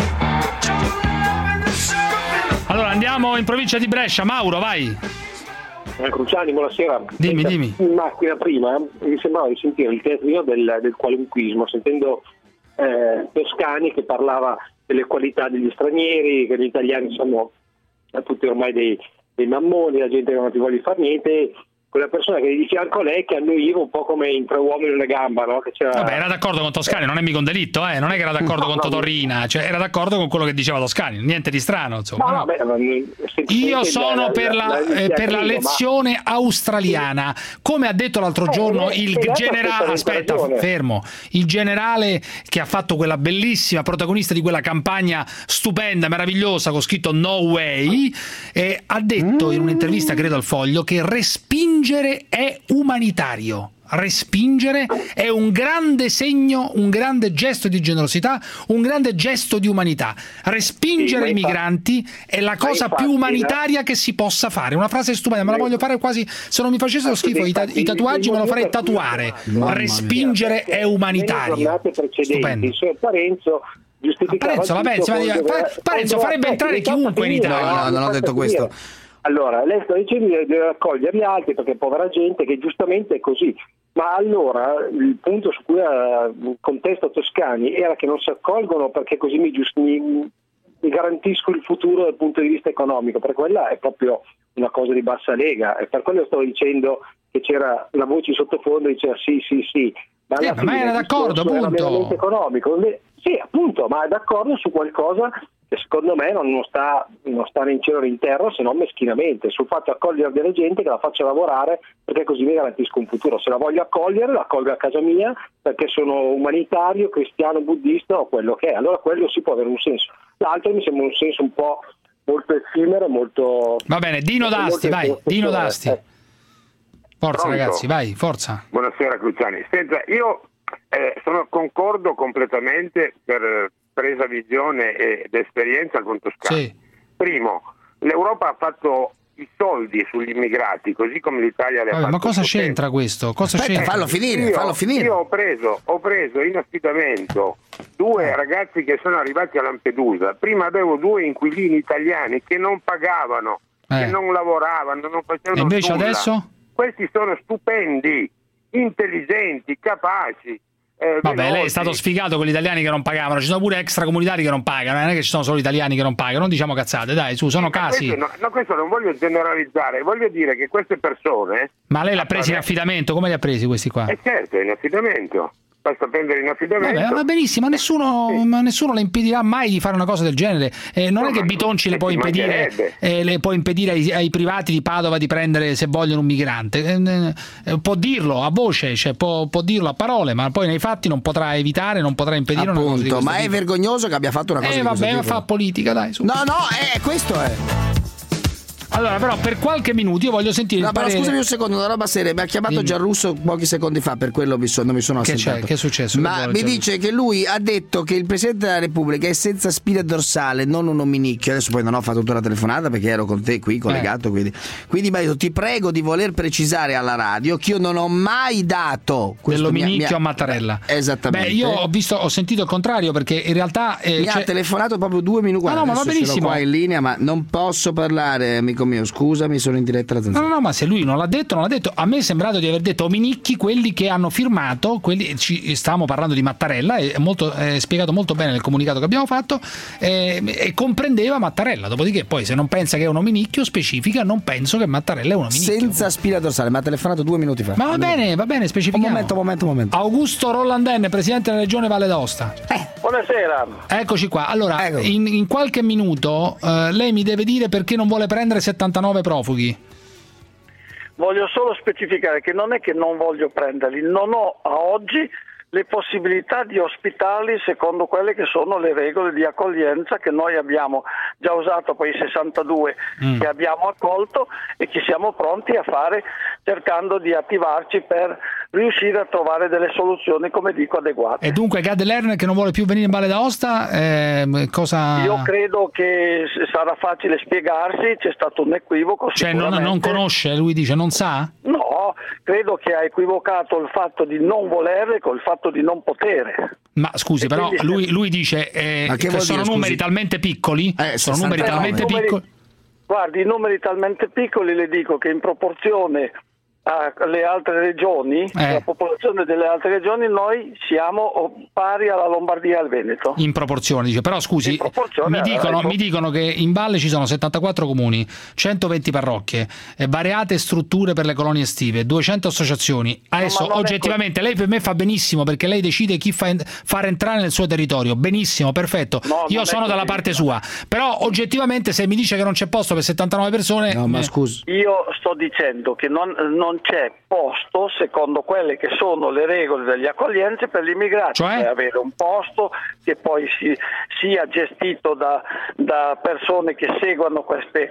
Allora andiamo in provincia di Brescia, Mauro, vai. Cruciani, buonasera. Dimmi. In macchina prima mi sembrava di sentire il teatrino del qualunquismo, sentendo Toscani che parlava delle qualità degli stranieri, che gli italiani sono tutti ormai dei mammoni, la gente non ha più voglia di fare niente. Quella persona che gli di fianco a lei che annuiva un po' come in Tre uomini e una gamba, no? Che c'era... Vabbè, era d'accordo con Toscani, non è mica un delitto, non è che era d'accordo con Totorrina, cioè era d'accordo con quello che diceva Toscani, niente di strano, insomma. Io sono per la lezione australiana, come ha detto l'altro giorno il generale, il generale che ha fatto quella bellissima protagonista di quella campagna stupenda, meravigliosa, con scritto No Way, ha detto in un'intervista, credo al Foglio, che respingere è umanitario. Respingere è un grande segno, un grande gesto di generosità, un grande gesto di umanità. Respingere i migranti è la cosa più umanitaria che si possa fare. Una frase stupenda, me la voglio fare quasi, se non mi facessero schifo i tatuaggi me lo farei tatuare. Respingere è umanitario. Stupendo. Parenzo farebbe entrare chiunque in Italia. No, non ho detto questo. Allora, lei sta dicendo di deve accogliere gli altri perché è povera gente, che giustamente è così. Ma allora il punto su cui contesta Toscani era che non si accolgono perché così mi garantisco il futuro dal punto di vista economico, perché quella è proprio una cosa di bassa lega, e per quello stavo dicendo che c'era la voce sottofondo e diceva sì, ma era d'accordo, appunto. Era meramente economico. Sì, appunto, ma è d'accordo su qualcosa che secondo me non sta né in cielo né in terra, se non meschinamente, sul fatto di accogliere della gente, che la faccia lavorare, perché così mi garantisco un futuro. Se la voglio accogliere, la accolgo a casa mia perché sono umanitario, cristiano, buddista o quello che è, allora quello si può avere un senso. L'altro mi sembra un senso un po' molto effimero, molto... Va bene, Dino D'Asti, vai, Dino D'Asti. Forza. Pronto? Ragazzi, vai, forza. Buonasera Cruciani. Senta, io concordo completamente per presa visione ed esperienza con Toscani. Sì. Primo, l'Europa ha fatto i soldi sugli immigrati, così come l'Italia le ha fatto. Ma cosa c'entra questo? Fallo finire. Io ho preso in affidamento 2 ragazzi che sono arrivati a Lampedusa. Prima avevo 2 inquilini italiani che non pagavano, che non lavoravano, non facevano nulla. E invece adesso? Questi sono stupendi, intelligenti, capaci. Vabbè, lei è stato sfigato con gli italiani che non pagavano, ci sono pure extracomunitari che non pagano, non è che ci sono solo italiani che non pagano, non diciamo cazzate, dai, sono casi. Questo non voglio generalizzare, voglio dire che queste persone... Ma lei l'ha presi in affidamento, come li ha presi questi qua? Certo, in affidamento. Basta prendere in affidamento. Vabbè, va benissimo, nessuno le impedirà mai di fare una cosa del genere. Non è che Bitonci le può impedire ai privati di Padova di prendere, se vogliono, un migrante. Può dirlo a voce, cioè può dirlo a parole, ma poi nei fatti non potrà evitare, non potrà impedire. Appunto, ma è vergognoso che abbia fatto una cosa di questo tipo. Fa politica, dai. Su. No, questo è. Allora, però, per qualche minuto io voglio sentire il parere. Però scusami un secondo, una roba seria. Mi ha chiamato Gianrusso pochi secondi fa, per quello non mi sono assentato. Che è successo? Ma mi dice che lui ha detto che il Presidente della Repubblica è senza spina dorsale, non un ominicchio. Adesso poi non ho fatto tutta la telefonata perché ero con te qui collegato. Quindi mi ha detto: ti prego di voler precisare alla radio che io non ho mai dato dell'ominicchio a Mattarella. Esattamente. Beh, io ho sentito il contrario, perché in realtà mi ha telefonato proprio 2 minuti. No, ma va benissimo. Sono qua in linea, ma non posso parlare, amico mio. Scusami, sono in diretta alla Zanzara. No, ma se lui non l'ha detto, non l'ha detto. A me è sembrato di aver detto ominicchi quelli che hanno firmato. Stavamo parlando di Mattarella, è spiegato molto bene nel comunicato che abbiamo fatto, e comprendeva Mattarella. Dopodiché, poi, se non pensa che è un ominicchio, specifica: non penso che Mattarella è un ominicchio. Senza spina dorsale, mi ha telefonato 2 minuti fa. Ma va bene, specifichiamo. Un momento. Augusto Rollandenne, presidente della regione Valle d'Aosta. Buonasera. Eccoci qua. Allora, in qualche minuto lei mi deve dire perché non vuole prendere 79 profughi. Voglio solo specificare che non è che non voglio prenderli, non ho a oggi le possibilità di ospitarli secondo quelle che sono le regole di accoglienza che noi abbiamo già usato per i 62 che abbiamo accolto e che siamo pronti a fare, cercando di attivarci per riuscire a trovare delle soluzioni, come dico, adeguate. E dunque Gad Lerner, che non vuole più venire in Valle d'Aosta, cosa... Io credo che sarà facile spiegarsi, c'è stato un equivoco. Cioè non conosce, lui dice, non sa? No, credo che ha equivocato il fatto di non volere con il fatto di non potere. Ma scusi, però lui dice che sono numeri talmente piccoli, sono numeri talmente piccoli. Guardi, i numeri talmente piccoli, le dico che in proporzione alle altre regioni, la popolazione delle altre regioni, noi siamo pari alla Lombardia e al Veneto. In proporzione, dice. Però scusi, mi dicono che in valle ci sono 74 comuni, 120 parrocchie, variate strutture per le colonie estive, 200 associazioni. Adesso oggettivamente lei per me fa benissimo, perché lei decide chi far entrare nel suo territorio. Benissimo, perfetto. Io sono dalla parte sua. Però oggettivamente se mi dice che non c'è posto per 79 persone... No, ma scusi. Io sto dicendo che non c'è posto, secondo quelle che sono le regole degli accoglienze, per gli immigrati. Cioè avere un posto che poi sia gestito da persone che seguano questi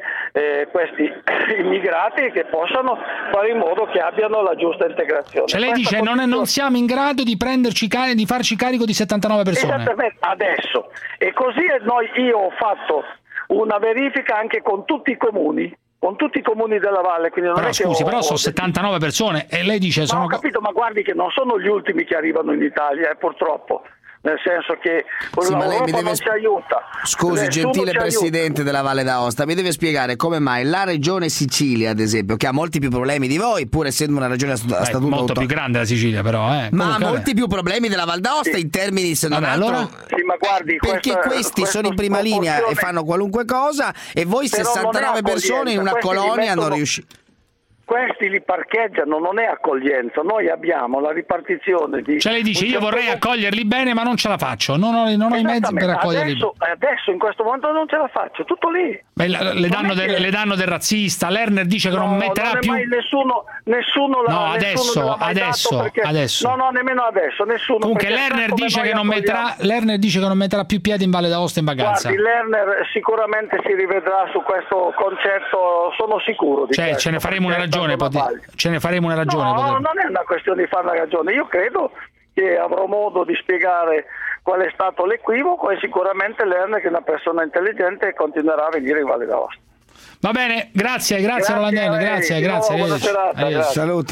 immigrati e che possano fare in modo che abbiano la giusta integrazione. Cioè lei dice non siamo in grado di di farci carico di 79 persone. Esattamente, adesso. E così io ho fatto una verifica anche con tutti i comuni. Con tutti i comuni della valle, quindi non però è che scusi, però sono 79 persone e lei dice ho capito, ma guardi che non sono gli ultimi che arrivano in Italia, purtroppo. Nel senso che l'Europa non ci aiuta. Scusi, gentile presidente della Valle d'Aosta, mi deve spiegare come mai la regione Sicilia, ad esempio, che ha molti più problemi di voi, pur essendo una regione a statuto molto più grande la Sicilia, però ma ha molti più problemi della Valle d'Aosta in termini, se non altro, allora? Sì, ma guardi, perché questi sono in prima linea e fanno qualunque cosa, e voi 69 persone in una colonia non riuscite. Questi li parcheggiano, non è accoglienza. Noi abbiamo la ripartizione di... Cioè lei dice, io vorrei accoglierli bene, ma non ce la faccio, non ho i mezzi per accoglierli. Adesso in questo momento non ce la faccio, tutto lì. Beh, le danno del razzista. Lerner dice che non metterà più... Nessuno no, adesso. No, nemmeno adesso, nessuno. Comunque Lerner dice che non metterà più piedi in Valle d'Aosta in vacanza. Guardi, Lerner sicuramente si rivedrà su questo concetto, sono sicuro di questo. Ce ne faremo una ragione. Ce ne faremo una ragione. No, non è una questione di fare una ragione. Io credo che avrò modo di spiegare qual è stato l'equivoco, e sicuramente Lerner, che è una persona intelligente, continuerà a venire in Valle d'Aosta. Va bene, grazie Rollandenne, grazie. Buona serata, saluti.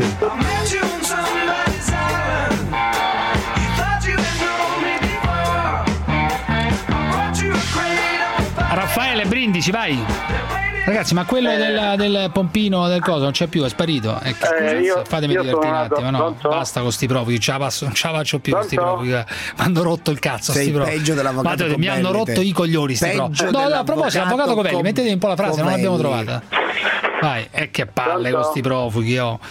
Raffaele Brindisi, vai. Ragazzi, ma quello del pompino del coso non c'è più, è sparito. Fatemi divertire un attimo, no? Basta con sti profughi, non ce la faccio più con sti profughi. Mi hanno rotto il cazzo. Sei peggio dell'avvocato Covelli. Mi hanno rotto i coglioni sti profughi. No, a proposito, l'avvocato Covelli, mettetevi un po' la frase, non l'abbiamo trovata. Vai, che palle con sti profughi,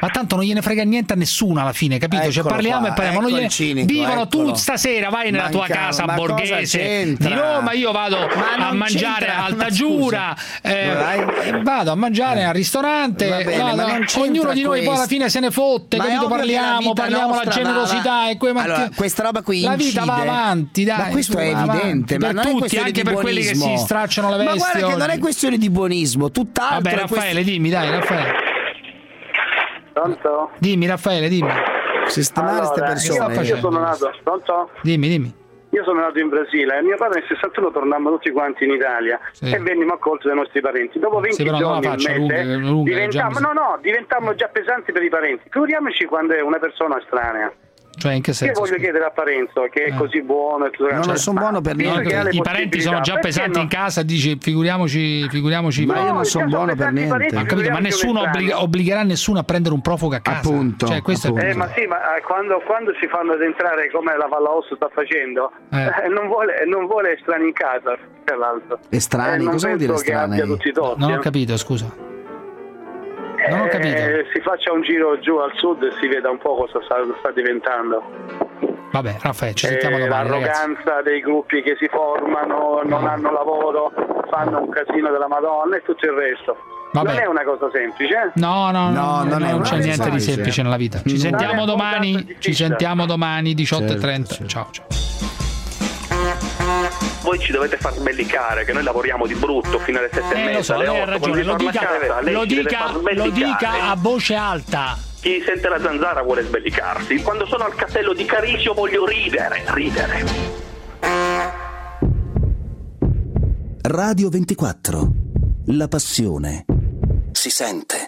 Ma tanto non gliene frega niente a nessuno alla fine, capito? Eccolo parliamo qua, e parliamo. ecco il cinico, vivono eccolo. tu stasera, vai nella tua casa ma borghese di Roma, io vado a mangiare a Altagiura, vado a mangiare al ristorante, ognuno di noi poi alla fine se ne fotte, capito? Parliamo la generosità e allora, questa roba qui la vita va avanti, dai. Ma questo è evidente, ma per non tutti, è questione anche di per buonismo. quelli che si stracciano le vesti. Ma guarda che non è questione di buonismo, tutt'altro. Vabbè, Raffaele, dimmi, dai, Raffaele. Pronto? Dimmi, Raffaele, dimmi. Sistemare queste persone. Io sono nato, pronto? Dimmi. Io sono nato in Brasile e mio padre nel 61 tornammo tutti quanti in Italia e vennimo accolti dai nostri parenti. Dopo 20 giorni un mese diventammo già pesanti per i parenti. Figuriamoci quando è una persona estranea. Cioè, in che senso? Io voglio chiedere a Parenzo che è così buono e tutto. Non sono buono per niente. I parenti sono già pesanti in casa, dice figuriamoci. Ma io non sono buono per niente. Ho capito, ma nessuno obbligherà nessuno a prendere un profugo a casa. Appunto. Cioè, questo è ma sì, ma quando si fanno ad entrare come la Vallaosso sta facendo, non vuole estranei in casa, tra l'altro. Estranei? Cosa vuol dire estranei? Non ho capito, scusa. Non ho capito. Si faccia un giro giù al sud e si veda un po' cosa sta diventando. Vabbè, Raffaele, ci sentiamo domani. L'arroganza dei gruppi che si formano, non hanno lavoro, fanno un casino della Madonna e tutto il resto. Vabbè. Non è una cosa semplice. No, non c'è niente di semplice nella vita. Ci sentiamo domani 18:30. Ciao. Voi ci dovete far sbellicare che noi lavoriamo di brutto fino alle 7:30. Lo so, lei ha ragione, lo dica a voce alta. Chi sente la zanzara vuole sbellicarsi. Quando sono al castello di Carisio voglio ridere. Radio 24. La passione si sente.